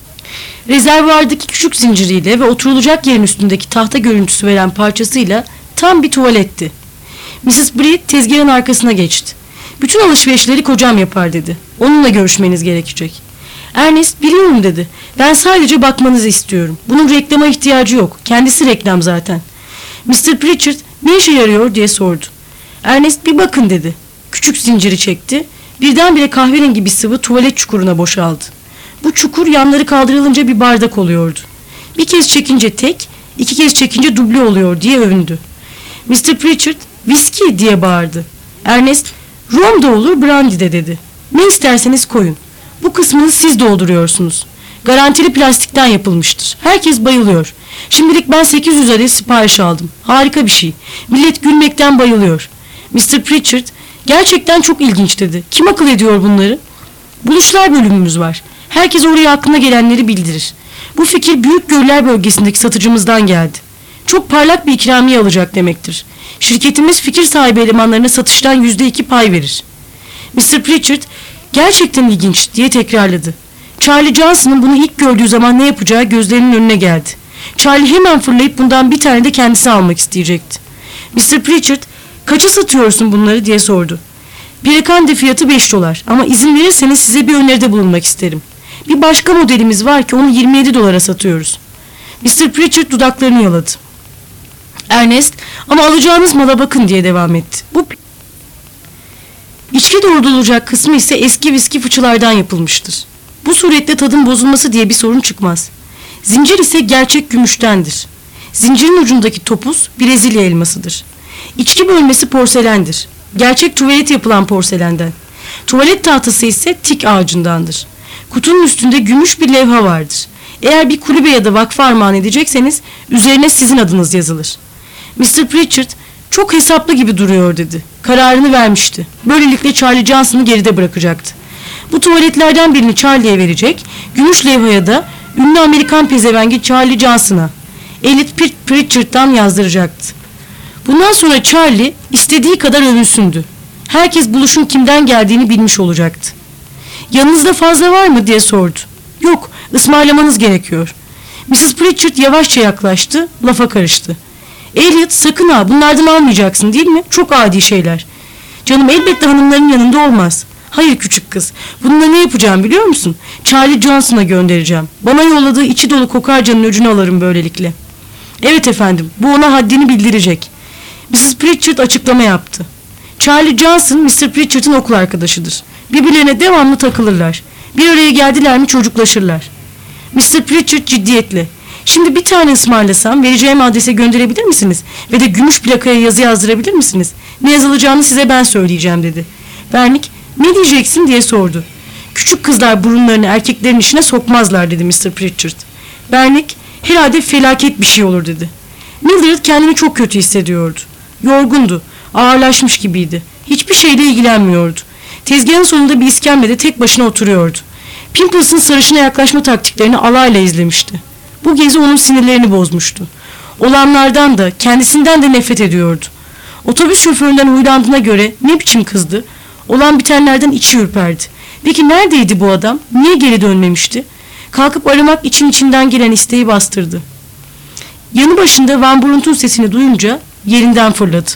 Rezervuardaki küçük zinciriyle ve oturulacak yerin üstündeki tahta görüntüsü veren parçasıyla tam bir tuvaletti. missis Breed tezgahın arkasına geçti. Bütün alışverişleri kocam yapar dedi. Onunla görüşmeniz gerekecek. Ernest biliyorum dedi. Ben sadece bakmanızı istiyorum. Bunun reklama ihtiyacı yok. Kendisi reklam zaten. mister Pritchard ne işe yarıyor diye sordu. Ernest bir bakın dedi. Küçük zinciri çekti. Birdenbire kahverengi bir sıvı tuvalet çukuruna boşaldı. Bu çukur yanları kaldırılınca bir bardak oluyordu. Bir kez çekince tek, iki kez çekince duble oluyor diye övündü. mister Pritchard viski diye bağırdı. Ernest rom da olur brandy de dedi. Ne isterseniz koyun. Bu kısmını siz dolduruyorsunuz. Garantili plastikten yapılmıştır. Herkes bayılıyor. Şimdilik ben sekiz yüz adet sipariş aldım. Harika bir şey. Millet gülmekten bayılıyor. mister Pritchard gerçekten çok ilginç dedi. Kim akıl ediyor bunları? Buluşlar bölümümüz var. Herkes oraya aklına gelenleri bildirir. Bu fikir Büyük Göller bölgesindeki satıcımızdan geldi. Çok parlak bir ikramiye alacak demektir. Şirketimiz fikir sahibi elemanlarına satıştan yüzde iki pay verir. mister Pritchard gerçekten ilginç diye tekrarladı. Charlie Johnson'ın bunu ilk gördüğü zaman ne yapacağı gözlerinin önüne geldi. Charlie hemen fırlayıp bundan bir tane de kendisi almak isteyecekti. mister Pritchard kaça satıyorsun bunları diye sordu. Perakende fiyatı beş dolar ama izin verirseniz size bir öneride bulunmak isterim. Bir başka modelimiz var ki onu yirmi yedi dolara satıyoruz. mister Pritchard dudaklarını yaladı. Ernest, ama alacağınız mala bakın diye devam etti. Bu içki doldurulacak kısmı ise eski viski fıçılardan yapılmıştır. Bu surette tadın bozulması diye bir sorun çıkmaz. Zincir ise gerçek gümüştendir. Zincirin ucundaki topuz Brezilya elmasıdır. İçki bölmesi porselendir. Gerçek tuvalet yapılan porselenden. Tuvalet tahtası ise tik ağacındandır. Kutunun üstünde gümüş bir levha vardır. Eğer bir kulübe ya da vakfa armağan edecekseniz üzerine sizin adınız yazılır. mister Pritchard çok hesaplı gibi duruyor dedi. Kararını vermişti. Böylelikle Charlie Johnson'ı geride bırakacaktı. Bu tuvaletlerden birini Charlie'ye verecek, gümüş levhaya da ünlü Amerikan pezevengi Charlie Johnson'a, Elliot Pritchard'dan yazdıracaktı. Bundan sonra Charlie istediği kadar övünsündü. Herkes buluşun kimden geldiğini bilmiş olacaktı. Yanınızda fazla var mı diye sordu. Yok, ısmarlamanız gerekiyor. missis Pritchard yavaşça yaklaştı, lafa karıştı. Elliot, sakın ha, bunlardan almayacaksın değil mi? Çok adi şeyler. Canım, elbette hanımların yanında olmaz. Hayır küçük kız, bununla ne yapacağım biliyor musun? Charlie Johnson'a göndereceğim. Bana yolladığı içi dolu kokarcanın öcünü alırım böylelikle. Evet efendim, bu ona haddini bildirecek. missis Pritchard açıklama yaptı. Charlie Johnson, mister Pritchard'ın okul arkadaşıdır. Birbirlerine devamlı takılırlar. Bir araya geldiler mi çocuklaşırlar. mister Pritchard ciddiyetle. Şimdi bir tane ısmarlasam vereceğim adrese gönderebilir misiniz? Ve de gümüş plakaya yazı yazdırabilir misiniz? Ne yazılacağını size ben söyleyeceğim dedi. Bernik, ne diyeceksin diye sordu. Küçük kızlar burunlarını erkeklerin işine sokmazlar dedi mister Pritchard. Bernik, herhalde felaket bir şey olur dedi. Mildred kendini çok kötü hissediyordu. Yorgundu, ağırlaşmış gibiydi. Hiçbir şeyle ilgilenmiyordu. Tezgahın sonunda bir iskemlede tek başına oturuyordu. Pimples'ın sarışına yaklaşma taktiklerini alayla izlemişti. Bu gezi onun sinirlerini bozmuştu. Olanlardan da kendisinden de nefret ediyordu. Otobüs şoföründen huylandığına göre ne biçim kızdı? Olan bitenlerden içi ürperdi. Peki neredeydi bu adam? Niye geri dönmemişti? Kalkıp aramak için içinden gelen isteği bastırdı. Yanı başında Van Brunt'un sesini duyunca yerinden fırladı.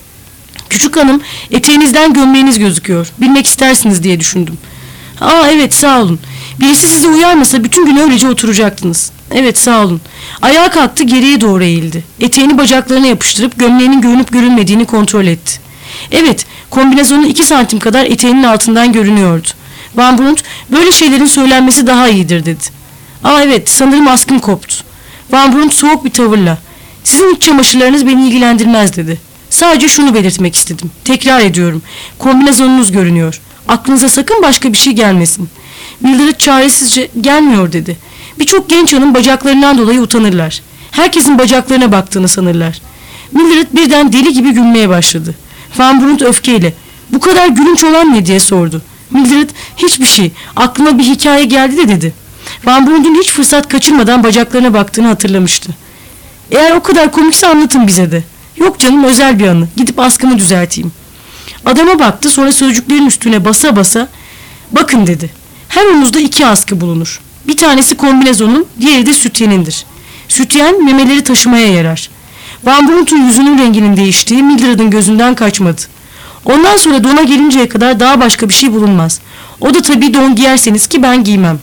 Küçük hanım, eteğinizden gömleğiniz gözüküyor. Bilmek istersiniz diye düşündüm. Aa evet, sağ olun. Birisi sizi uyarmasa bütün gün öylece oturacaktınız. Evet, sağ olun. Ayağa kalktı, geriye doğru eğildi. Eteğini bacaklarına yapıştırıp gömleğinin görünüp görünmediğini kontrol etti. Evet, kombinezonun iki santim kadar eteğinin altından görünüyordu. Van Brunt, böyle şeylerin söylenmesi daha iyidir dedi. Aa evet, sanırım askım koptu. Van Brunt soğuk bir tavırla, sizin iç çamaşırlarınız beni ilgilendirmez dedi. Sadece şunu belirtmek istedim. Tekrar ediyorum, kombinezonunuz görünüyor. Aklınıza sakın başka bir şey gelmesin. Mildred çaresizce gelmiyor dedi. Birçok genç hanım bacaklarından dolayı utanırlar. Herkesin bacaklarına baktığını sanırlar. Mildred birden deli gibi gülmeye başladı. Van Brunt öfkeyle, bu kadar gülünç olan ne diye sordu. Mildred, hiçbir şey, aklıma bir hikaye geldi de dedi. Van Brunt'un hiç fırsat kaçırmadan bacaklarına baktığını hatırlamıştı. Eğer o kadar komikse anlatın bize de. Yok canım, özel bir anı, gidip askımı düzelteyim. Adama baktı, sonra sözcüklerin üstüne basa basa, bakın dedi. Her omuzda iki askı bulunur. Bir tanesi kombinezonun, diğeri de sütyenindir. Sütyen memeleri taşımaya yarar. Van Brunt'un yüzünün renginin değiştiği Mildred'in gözünden kaçmadı. Ondan sonra dona gelinceye kadar daha başka bir şey bulunmaz. O da tabii don giyerseniz ki ben giymem.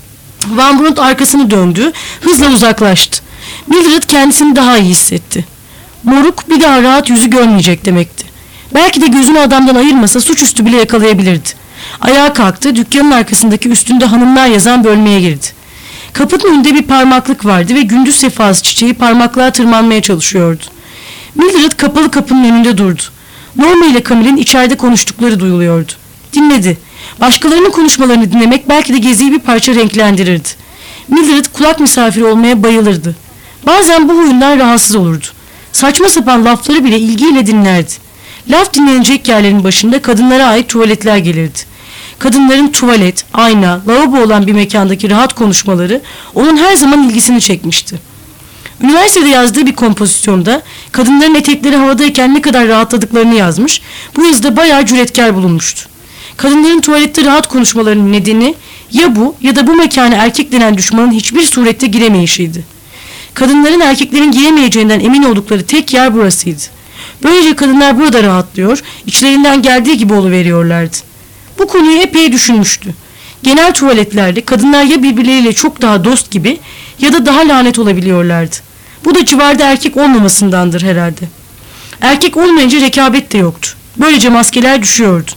Van Brunt arkasını döndü, hızla uzaklaştı. Mildred kendisini daha iyi hissetti. Moruk bir daha rahat yüzü görmeyecek demekti. Belki de gözünü adamdan ayırmasa suçüstü bile yakalayabilirdi. Ayağa kalktı, dükkanın arkasındaki üstünde hanımlar yazan bölmeye girdi. Kapının önünde bir parmaklık vardı ve gündüz sefası çiçeği parmaklığa tırmanmaya çalışıyordu. Mildred kapalı kapının önünde durdu. Norma ile Camille'in içeride konuştukları duyuluyordu. Dinledi. Başkalarının konuşmalarını dinlemek belki de geziyi bir parça renklendirirdi. Mildred kulak misafiri olmaya bayılırdı. Bazen bu huyundan rahatsız olurdu. Saçma sapan lafları bile ilgiyle dinlerdi. Laf dinlenecek yerlerin başında kadınlara ait tuvaletler gelirdi. Kadınların tuvalet, ayna, lavabo olan bir mekandaki rahat konuşmaları onun her zaman ilgisini çekmişti. Üniversitede yazdığı bir kompozisyonda kadınların etekleri havadayken ne kadar rahatladıklarını yazmış, bu yazıda bayağı cüretkar bulunmuştu. Kadınların tuvalette rahat konuşmalarının nedeni ya bu ya da bu mekana erkek denen düşmanın hiçbir surette giremeyişiydi. Kadınların erkeklerin giremeyeceğinden emin oldukları tek yer burasıydı. Böylece kadınlar burada rahatlıyor, içlerinden geldiği gibi oluveriyorlardı. Bu konuyu epey düşünmüştü. Genel tuvaletlerde kadınlar ya birbirleriyle çok daha dost gibi ya da daha lanet olabiliyorlardı. Bu da civarda erkek olmamasındandır herhalde. Erkek olmayınca rekabet de yoktu. Böylece maskeler düşüyordu.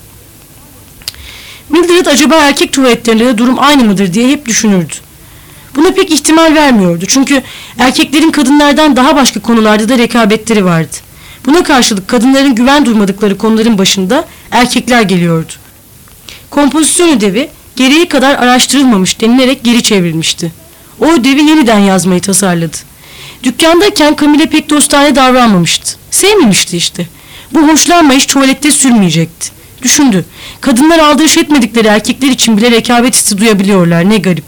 Mildred acaba erkek tuvaletlerinde de durum aynı mıdır diye hep düşünürdü. Buna pek ihtimal vermiyordu. Çünkü erkeklerin kadınlardan daha başka konularda da rekabetleri vardı. Buna karşılık kadınların güven duymadıkları konuların başında erkekler geliyordu. Kompozisyon ödevi gereği kadar araştırılmamış denilerek geri çevrilmişti. O ödevi yeniden yazmayı tasarladı. Dükkandayken Camille pek dostane davranmamıştı. Sevmemişti işte. Bu hoşlanmayış tuvalette sürmeyecekti. Düşündü. Kadınlar aldırış etmedikleri erkekler için bile rekabet hissi duyabiliyorlar. Ne garip.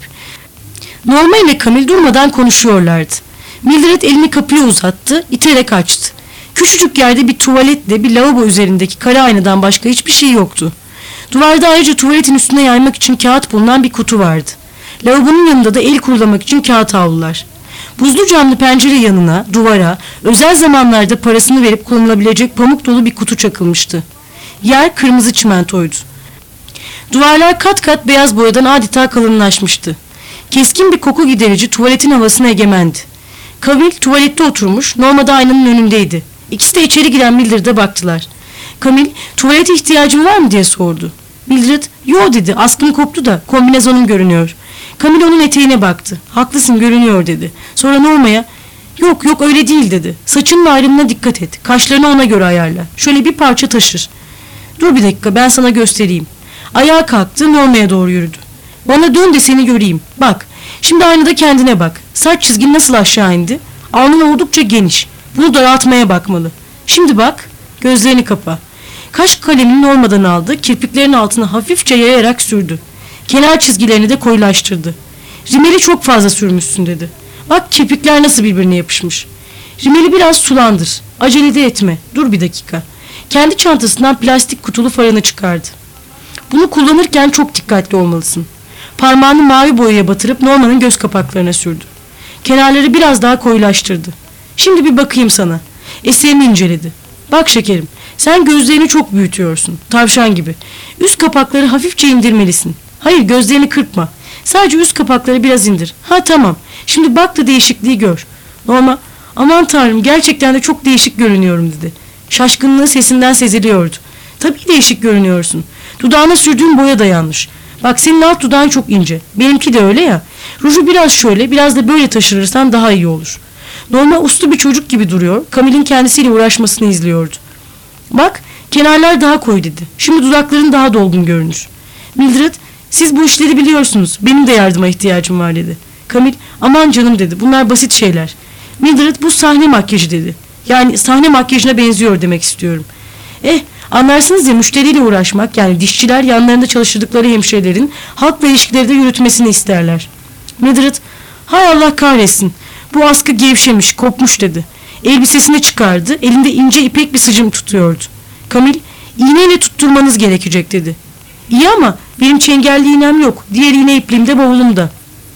Norma ile Camille durmadan konuşuyorlardı. Mildred elini kapıya uzattı, iterek açtı. Küçücük yerde bir tuvaletle bir lavabo üzerindeki kara aynadan başka hiçbir şey yoktu. Duvarda ayrıca tuvaletin üstüne yaymak için kağıt bulunan bir kutu vardı. Lavabonun yanında da el kurulamak için kağıt havlular. Buzlu camlı pencere yanına, duvara, özel zamanlarda parasını verip kullanılabilecek pamuk dolu bir kutu çakılmıştı. Yer kırmızı çimentoydu. Duvarlar kat kat beyaz boyadan adeta kalınlaşmıştı. Keskin bir koku giderici tuvaletin havasına egemendi. Camille tuvalette oturmuş, Norma da aynanın önündeydi. İkisi de içeri giren Mildred'e baktılar. Camille, tuvalete ihtiyacın var mı diye sordu. Mildred, yo dedi, askım koptu da kombinezonun görünüyor. Camille onun eteğine baktı. Haklısın, görünüyor dedi. Sonra Norma'ya, yok yok öyle değil dedi. Saçının ayrımına dikkat et, kaşlarını ona göre ayarla. Şöyle bir parça taşır. Dur bir dakika, ben sana göstereyim. Ayağa kalktı, Norma'ya doğru yürüdü. Bana dön de seni göreyim. Bak, şimdi aynada kendine bak. Saç çizgin nasıl aşağı indi? Alnın oldukça geniş. Bunu daraltmaya bakmalı. Şimdi bak, gözlerini kapa. Kaş kalemini Norma'dan aldı, kirpiklerin altına hafifçe yayarak sürdü. Kenar çizgilerini de koyulaştırdı. Rimeli çok fazla sürmüşsün dedi. Bak kirpikler nasıl birbirine yapışmış. Rimeli biraz sulandır. Acele de etme. Dur bir dakika. Kendi çantasından plastik kutulu farını çıkardı. Bunu kullanırken çok dikkatli olmalısın. Parmağını mavi boyaya batırıp Norma'nın göz kapaklarına sürdü. Kenarları biraz daha koyulaştırdı. Şimdi bir bakayım sana. Eserini inceledi. Bak şekerim, sen gözlerini çok büyütüyorsun. Tavşan gibi. Üst kapakları hafifçe indirmelisin. Hayır, gözlerini kırpma. Sadece üst kapakları biraz indir. Ha tamam. Şimdi bak da değişikliği gör. Norma, aman tanrım gerçekten de çok değişik görünüyorum dedi. Şaşkınlığı sesinden seziliyordu. Tabii değişik görünüyorsun. Dudağına sürdüğün boya da yanlış. Bak senin alt dudağın çok ince. Benimki de öyle ya. Ruju biraz şöyle, biraz da böyle taşırırsan daha iyi olur. Norma uslu bir çocuk gibi duruyor. Camille'in kendisiyle uğraşmasını izliyordu. Bak, kenarlar daha koyu dedi. Şimdi dudakların daha dolgun görünür. Mildred, siz bu işleri biliyorsunuz. Benim de yardıma ihtiyacım var dedi. Camille, aman canım dedi. Bunlar basit şeyler. Mildred, bu sahne makyajı dedi. Yani sahne makyajına benziyor demek istiyorum. Eh, anlarsınız ya, müşteriyle uğraşmak, yani dişçiler yanlarında çalıştırdıkları hemşirelerin halkla ilişkileri de yürütmesini isterler. Mildred, hay Allah kahretsin. Bu askı gevşemiş, kopmuş dedi. Elbisesini çıkardı, elinde ince ipek bir sıcım tutuyordu. Camille, iğneyle tutturmanız gerekecek dedi. İyi ama benim çengelli iğnem yok. Diğer iğne ipliğim de bavulumda.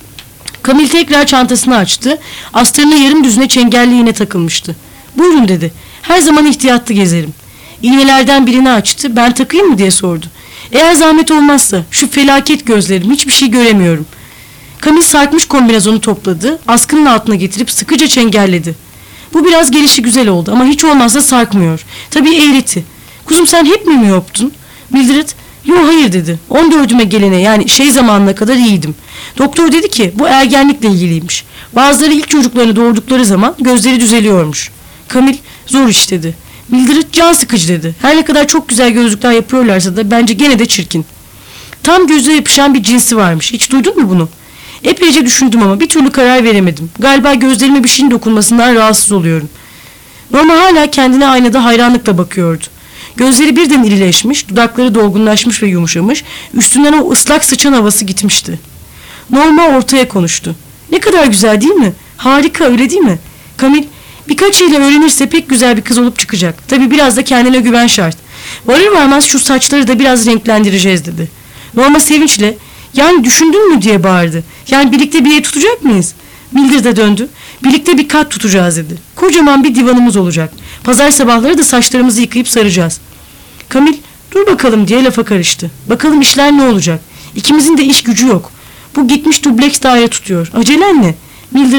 Camille tekrar çantasını açtı. Astarına yarım düzine çengelli iğne takılmıştı. Buyurun dedi. Her zaman ihtiyatlı gezerim. İğnelerden birini açtı. Ben takayım mı diye sordu. Eğer zahmet olmazsa, şu felaket gözlerim, hiçbir şey göremiyorum. Camille sarkmış kombinezonu topladı. Askının altına getirip sıkıca çengelledi. Bu biraz gelişi güzel oldu ama hiç olmazsa sarkmıyor. Tabii eğreti. Kuzum sen hep mi miyoptun? Mildred, yo hayır dedi. on dördüme gelene, yani şey zamanına kadar iyiydim. Doktor dedi ki bu ergenlikle ilgiliymiş. Bazıları ilk çocuklarını doğurdukları zaman gözleri düzeliyormuş. Camille, zor iş dedi. Mildred, can sıkıcı dedi. Her ne kadar çok güzel gözlükler yapıyorlarsa da bence gene de çirkin. Tam göze yapışan bir cinsi varmış. Hiç duydun mu bunu? Epeyce düşündüm ama bir türlü karar veremedim. Galiba gözlerime bir şeyin dokunmasından rahatsız oluyorum. Norma hala kendine aynada hayranlıkla bakıyordu. Gözleri birden irileşmiş, dudakları dolgunlaşmış ve yumuşamış, üstünden o ıslak sıçan havası gitmişti. Norma ortaya konuştu. Ne kadar güzel değil mi? Harika, öyle değil mi? Camille, birkaç ile öğrenirse pek güzel bir kız olup çıkacak. Tabii biraz da kendine güven şart. Varır varmaz şu saçları da biraz renklendireceğiz dedi. Norma sevinçle, yani düşündün mü diye bağırdı. Yani birlikte bir ev tutacak mıyız? Mildred de döndü. Birlikte bir kat tutacağız dedi. Kocaman bir divanımız olacak. Pazar sabahları da saçlarımızı yıkayıp saracağız. Camille, dur bakalım diye lafa karıştı. Bakalım işler ne olacak? İkimizin de iş gücü yok. Bu gitmiş dubleks daire tutuyor. Acelen ne? Mildred,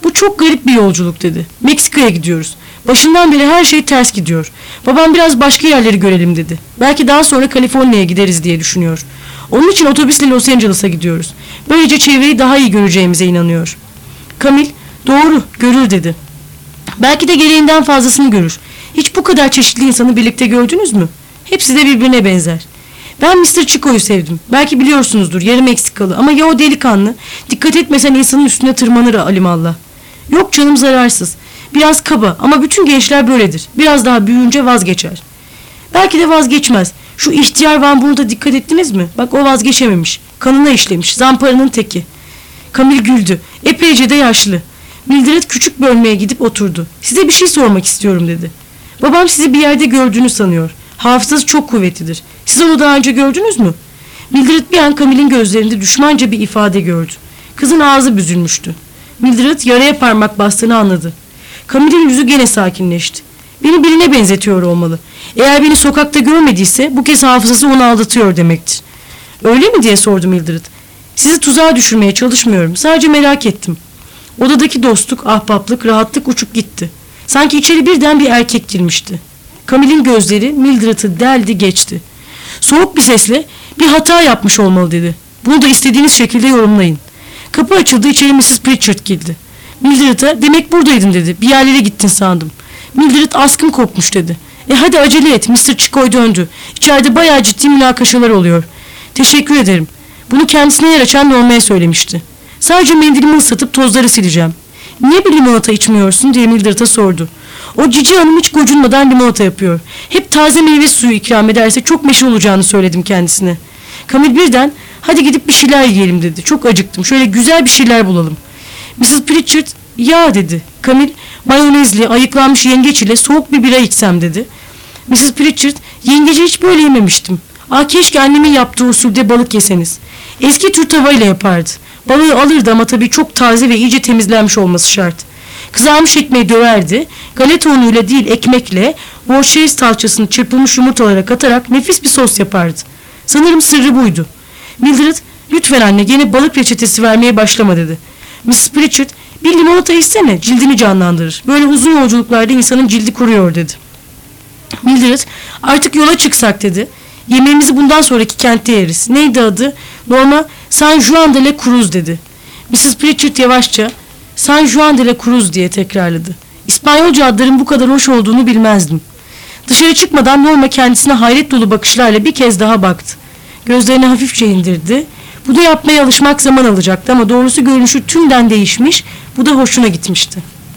Bu çok garip bir yolculuk dedi. Meksika'ya gidiyoruz. Başından beri her şey ters gidiyor. Babam biraz başka yerleri görelim dedi. Belki daha sonra Kaliforniya'ya gideriz diye düşünüyor. Onun için otobüsle Los Angeles'a gidiyoruz. Böylece çevreyi daha iyi göreceğimize inanıyor. Kamil, doğru, görür dedi. Belki de gereğinden fazlasını görür. Hiç bu kadar çeşitli insanı birlikte gördünüz mü? Hepsi de birbirine benzer. Ben mister Chico'yu sevdim. Belki biliyorsunuzdur, yarı Meksikalı. Ama ya o delikanlı? Dikkat etmesen insanın üstüne tırmanır alimallah. Yok canım, zararsız. Biraz kaba ama bütün gençler böyledir. Biraz daha büyüyünce vazgeçer. Belki de vazgeçmez. Şu ihtiyar Van Burnt'a dikkat ettiniz mi? Bak, o vazgeçememiş. Kanına işlemiş. Zamparanın teki. Kamil güldü. Epeyce de yaşlı. Mildred küçük bölmeye gidip oturdu. Size bir şey sormak istiyorum dedi. Babam sizi bir yerde gördüğünü sanıyor. Hafızası çok kuvvetlidir. Siz onu daha önce gördünüz mü? Mildred bir an Kamil'in gözlerinde düşmanca bir ifade gördü. Kızın ağzı büzülmüştü. Mildred yaraya parmak bastığını anladı. Kamil'in yüzü gene sakinleşti. Beni birine benzetiyor olmalı. Eğer beni sokakta görmediyse bu kez hafızası onu aldatıyor demektir. Öyle mi diye sordu Mildred. Sizi tuzağa düşürmeye çalışmıyorum. Sadece merak ettim. Odadaki dostluk, ahbaplık, rahatlık uçup gitti. Sanki içeri birden bir erkek girmişti. Kamil'in gözleri Mildred'ı deldi geçti. Soğuk bir sesle bir hata yapmış olmalı dedi. Bunu da istediğiniz şekilde yorumlayın. Kapı açıldı, içeri missus Pritchard girdi. Mildred'a demek buradaydın dedi. Bir yerlere gittin sandım. Mildred askım kopmuş dedi. E hadi acele et, mister Chicoy döndü. İçeride bayağı ciddi münakaşalar oluyor. Teşekkür ederim. Bunu kendisine yer açan Norma'ya söylemişti. Sadece mendilimi ıslatıp tozları sileceğim. Niye bir limonata içmiyorsun diye Mildred'a sordu. O cici hanım hiç gocunmadan limonata yapıyor. Hep taze meyve suyu ikram ederse çok meşhur olacağını söyledim kendisine. Kamil birden hadi gidip bir şeyler yiyelim dedi. Çok acıktım, şöyle güzel bir şeyler bulalım. missus Pritchard ya dedi. Kamil mayonezli ayıklanmış yengeç ile soğuk bir bira içsem dedi. missus Pritchard yengeci hiç böyle yememiştim. Ah, keşke annemin yaptığı usulde balık yeseniz. Eski tür tavayla yapardı. Balığı alırdı ama tabii çok taze ve iyice temizlenmiş olması şart. Kızarmış ekmeği döverdi. Galeta unuyla değil ekmekle Worcestershire salçasını çırpılmış yumurtalara katarak nefis bir sos yapardı. Sanırım sırrı buydu. Mildred, lütfen anne gene balık reçetesi vermeye başlama dedi. missus Pritchard, bir limonata içsene, cildini canlandırır. Böyle uzun yolculuklarda insanın cildi kuruyor dedi. Mildred, artık yola çıksak dedi. Yemeğimizi bundan sonraki kentte yeriz. Neydi adı? Norma San Juan de la Cruz dedi. missus Pritchard yavaşça San Juan de la Cruz diye tekrarladı. İspanyolca adların bu kadar hoş olduğunu bilmezdim. Dışarı çıkmadan Norma kendisine hayret dolu bakışlarla bir kez daha baktı. Gözlerini hafifçe indirdi. Bu da yapmaya alışmak zaman alacaktı ama doğrusu görünüşü tümden değişmiş. Bu da hoşuna gitmişti.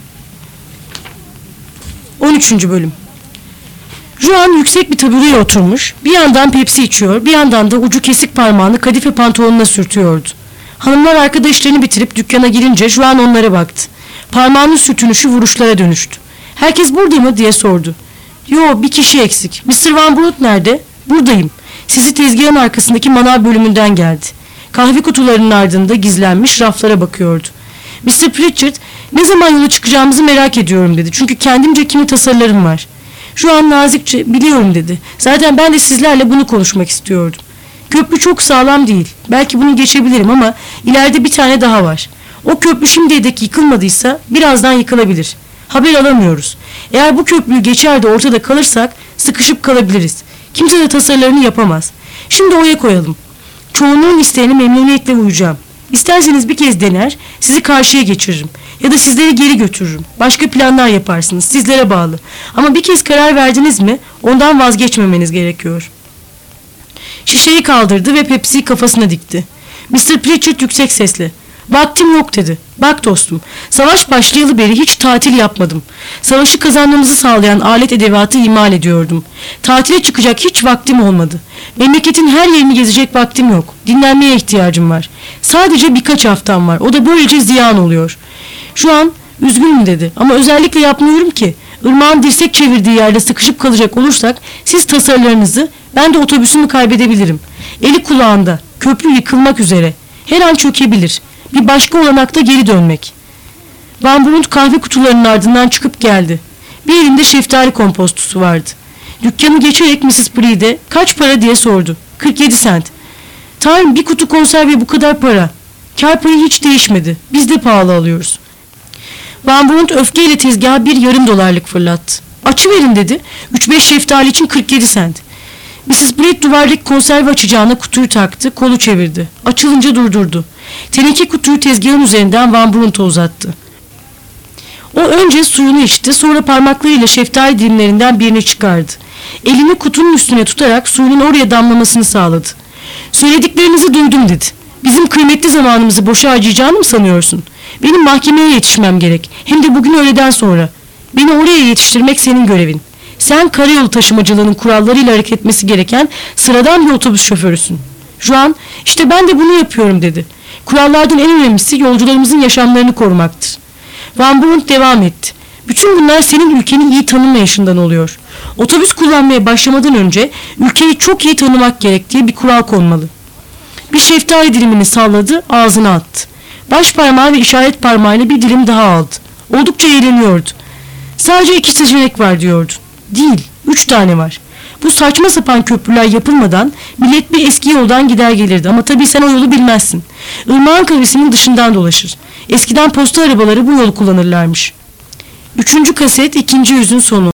on üçüncü bölüm. Juan yüksek bir tabureye oturmuş, bir yandan Pepsi içiyor, bir yandan da ucu kesik parmağını kadife pantolonuna sürtüyordu. Hanımlar arkadaşlarını bitirip dükkana girince Juan onlara baktı. Parmağının sürtünüşü vuruşlara dönüştü. Herkes burada mı diye sordu. Yo, bir kişi eksik. mister Van Bunt nerede? Buradayım. Sizi tezgahın arkasındaki manav bölümünden geldi. Kahve kutularının ardında gizlenmiş raflara bakıyordu. mister Pritchard, ne zaman yola çıkacağımızı merak ediyorum dedi. Çünkü kendimce kimi tasarılarım var. Şu an nazikçe biliyorum dedi. Zaten ben de sizlerle bunu konuşmak istiyordum. Köprü çok sağlam değil. Belki bunu geçebilirim ama ileride bir tane daha var. O köprü şimdiye dek yıkılmadıysa birazdan yıkılabilir. Haber alamıyoruz. Eğer bu köprüyü geçer de ortada kalırsak sıkışıp kalabiliriz. Kimse de tasarılarını yapamaz. Şimdi oya koyalım. Çoğunluğun isteğine memnuniyetle uyacağım. İsterseniz bir kez dener, sizi karşıya geçiririm. Ya da sizleri geri götürürüm. Başka planlar yaparsınız. Sizlere bağlı. Ama bir kez karar verdiniz mi ondan vazgeçmemeniz gerekiyor. Şişeyi kaldırdı ve Pepsi'yi kafasına dikti. mister Pritchard yüksek sesle. Vaktim yok dedi. Bak dostum, savaş başlayalı beri hiç tatil yapmadım. Savaşı kazanmamızı sağlayan alet edevatı imal ediyordum. Tatile çıkacak hiç vaktim olmadı. Memleketin her yerini gezecek vaktim yok. Dinlenmeye ihtiyacım var. Sadece birkaç haftam var. O da böylece ziyan oluyor. Şu an üzgünüm dedi ama özellikle yapmıyorum ki. Irmağın dirsek çevirdiği yerde sıkışıp kalacak olursak siz tasarılarınızı, ben de otobüsümü kaybedebilirim. Eli kulağında, köprü yıkılmak üzere. Her an çökebilir. Bir başka olanakta geri dönmek. Van Bunt kahve kutularının ardından çıkıp geldi. Bir elinde şeftali kompostusu vardı. Dükkanı geçerek missus Bree'de kaç para diye sordu. kırk yedi sent. Tanrım, bir kutu konserve bu kadar para. Kâr payı hiç değişmedi. Biz de pahalı alıyoruz. Van Brunt öfkeyle tezgaha bir yarım dolarlık fırlattı. Açıverin dedi. Üç beş şeftali için kırk yedi sent. missis Brett duvardaki konserve açacağına kutuyu taktı, kolu çevirdi. Açılınca durdurdu. Teneke kutuyu tezgahın üzerinden Van Brunt'a uzattı. O önce suyunu içti, sonra parmaklarıyla şeftali dilimlerinden birini çıkardı. Elini kutunun üstüne tutarak suyunun oraya damlamasını sağladı. Söylediklerinizi duydum dedi. Bizim kıymetli zamanımızı boşa harcayacağını mı sanıyorsun? Benim mahkemeye yetişmem gerek. Hem de bugün öğleden sonra. Beni oraya yetiştirmek senin görevin. Sen karayolu taşımacılığının kurallarıyla hareket etmesi gereken sıradan bir otobüs şoförüsün. Juan, işte ben de bunu yapıyorum dedi. Kurallardan en önemlisi yolcularımızın yaşamlarını korumaktır. Van Brunt devam etti. Bütün bunlar senin ülkeni iyi tanımayışından oluyor. Otobüs kullanmaya başlamadan önce ülkeyi çok iyi tanımak gerek diye bir kural konmalı. Bir şeftali dilimini salladı, ağzına attı. Baş parmağı ve işaret parmağıyla bir dilim daha aldı. Oldukça eğleniyordu. Sadece iki seçenek var diyordu. Değil, üç tane var. Bu saçma sapan köprüler yapılmadan millet bir eski yoldan gider gelirdi ama tabii sen o yolu bilmezsin. Irmağın kavisinin dışından dolaşır. Eskiden posta arabaları bu yolu kullanırlarmış. Üçüncü kaset, ikinci yüzün sonu.